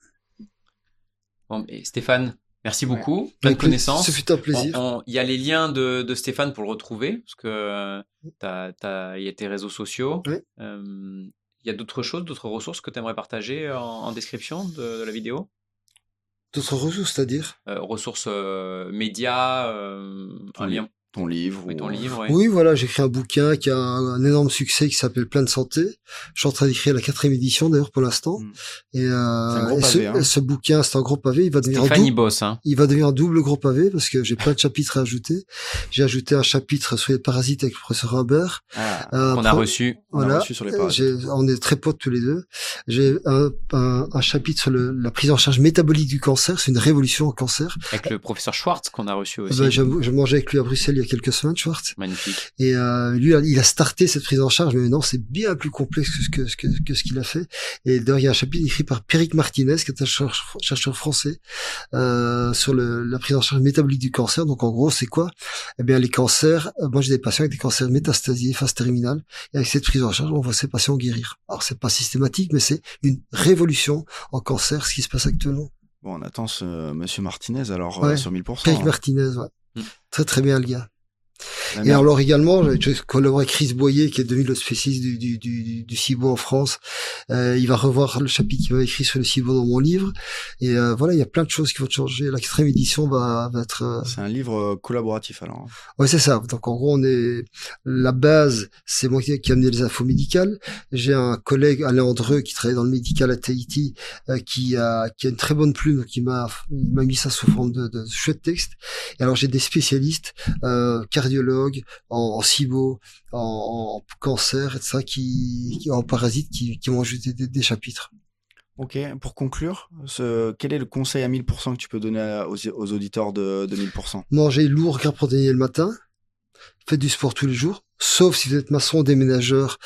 A: Bon, et Stéphane, merci beaucoup. Ouais. Plein de connaissances.
C: Ce fut un plaisir.
A: Il y a les liens de, de Stéphane pour le retrouver, parce que t'as, t'as, il y a tes réseaux sociaux. Il
C: oui.
A: euh, y a d'autres choses, d'autres ressources que tu aimerais partager en, en description de, de la vidéo?
C: D'autres ressources, c'est-à-dire
A: euh, Ressources euh, médias, euh, un lien.
B: Ton livre.
A: Oui, ton
B: ou...
A: livre, oui.
C: Oui, voilà, j'ai écrit un bouquin qui a un, un énorme succès qui s'appelle Plein de santé. Je suis en train d'écrire la quatrième édition d'ailleurs pour l'instant. Mmh. Et, euh, et, pavé, ce, hein. et ce bouquin, c'est un gros pavé. Il va devenir
A: Stéphane,
C: un double.
A: Il bosse, hein.
C: Il va devenir un double gros pavé parce que j'ai plein de chapitres à ajouter. J'ai ajouté un chapitre sur les parasites avec le professeur Humbert.
A: Ah, euh, qu'on a reçu.
C: On voilà.
B: a reçu sur les parasites.
C: J'ai, on est très potes tous les deux. J'ai un, un, un chapitre sur le, la prise en charge métabolique du cancer. C'est une révolution au cancer.
A: Avec le professeur Schwartz qu'on a reçu aussi.
C: Ben, je, je mangeais avec lui à Bruxelles il y a quelques semaines, Schwartz.
A: Magnifique.
C: Et euh, lui, il a starté cette prise en charge, mais non, c'est bien plus complexe que ce que, que, que ce qu'il a fait. Et d'ailleurs, il y a un chapitre écrit par Pierrick Martinez, qui est un chercheur, chercheur français, euh, sur le, la prise en charge métabolique du cancer. Donc, en gros, c'est quoi? Eh bien, les cancers. Moi, j'ai des patients avec des cancers métastasiés, phase terminale, et avec cette prise en charge, on voit ces patients guérir. Alors, c'est pas systématique, mais c'est une révolution en cancer, ce qui se passe actuellement.
B: Bon, on attend ce Monsieur Martinez alors
C: ouais.
B: euh, sur mille pour cent.
C: Pierrick
B: hein.
C: Martinez, ouais. Mmh. Très très bien le gars. La et alors également, j'ai collaboré avec Chris Boyer, qui est devenu le spécialiste du, du, du, du S I B O en France. Euh, il va revoir le chapitre qu'il m'a écrit sur le S I B O dans mon livre. Et euh, voilà, il y a plein de choses qui vont changer. La quatrième édition va, va être... Euh...
B: C'est un livre collaboratif alors.
C: Ouais, c'est ça. Donc en gros, on est la base, c'est moi qui, qui ai amené les infos médicales. J'ai un collègue, Alain Andreux, qui travaille dans le médical à Tahiti, euh, qui a qui a une très bonne plume, qui m'a il m'a mis ça sous forme de, de chouette texte. Et alors j'ai des spécialistes, euh, cardiologues, en, en S I B O, en, en cancer, et cetera, qui, qui en parasites, qui, qui vont ajouter des, des chapitres.
B: Ok, pour conclure, ce, quel est le conseil à mille pour cent que tu peux donner à, aux, aux auditeurs de, de mille pour cent?
C: Mangez lourd, gras protéiné le matin, faites du sport tous les jours, sauf si vous êtes maçon, déménageur,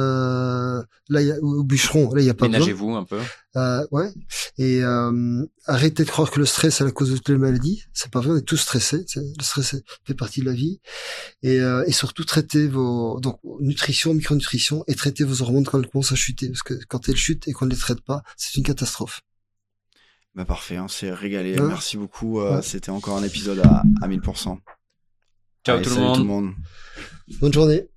C: euh, là, y a, ou bûcheron, là, il n'y a pas besoin.
A: Ménagez-vous un peu.
C: Euh, ouais. Et euh, arrêtez de croire que le stress est la cause de toutes les maladies. C'est pas vrai, on est tous stressés. Le stress fait partie de la vie. Et, euh, et surtout traiter vos donc nutrition, micronutrition et traiter vos hormones quand elles commencent à chuter, parce que quand elles chutent et qu'on ne les traite pas, c'est une catastrophe.
B: Bah parfait, on s'est régalé. Ouais. Merci beaucoup. Euh, ouais. C'était encore un épisode à, à mille pour cent.
A: Ciao,
B: Allez,
A: tout, le
B: salut
A: monde.
B: tout le monde.
C: Bonne journée.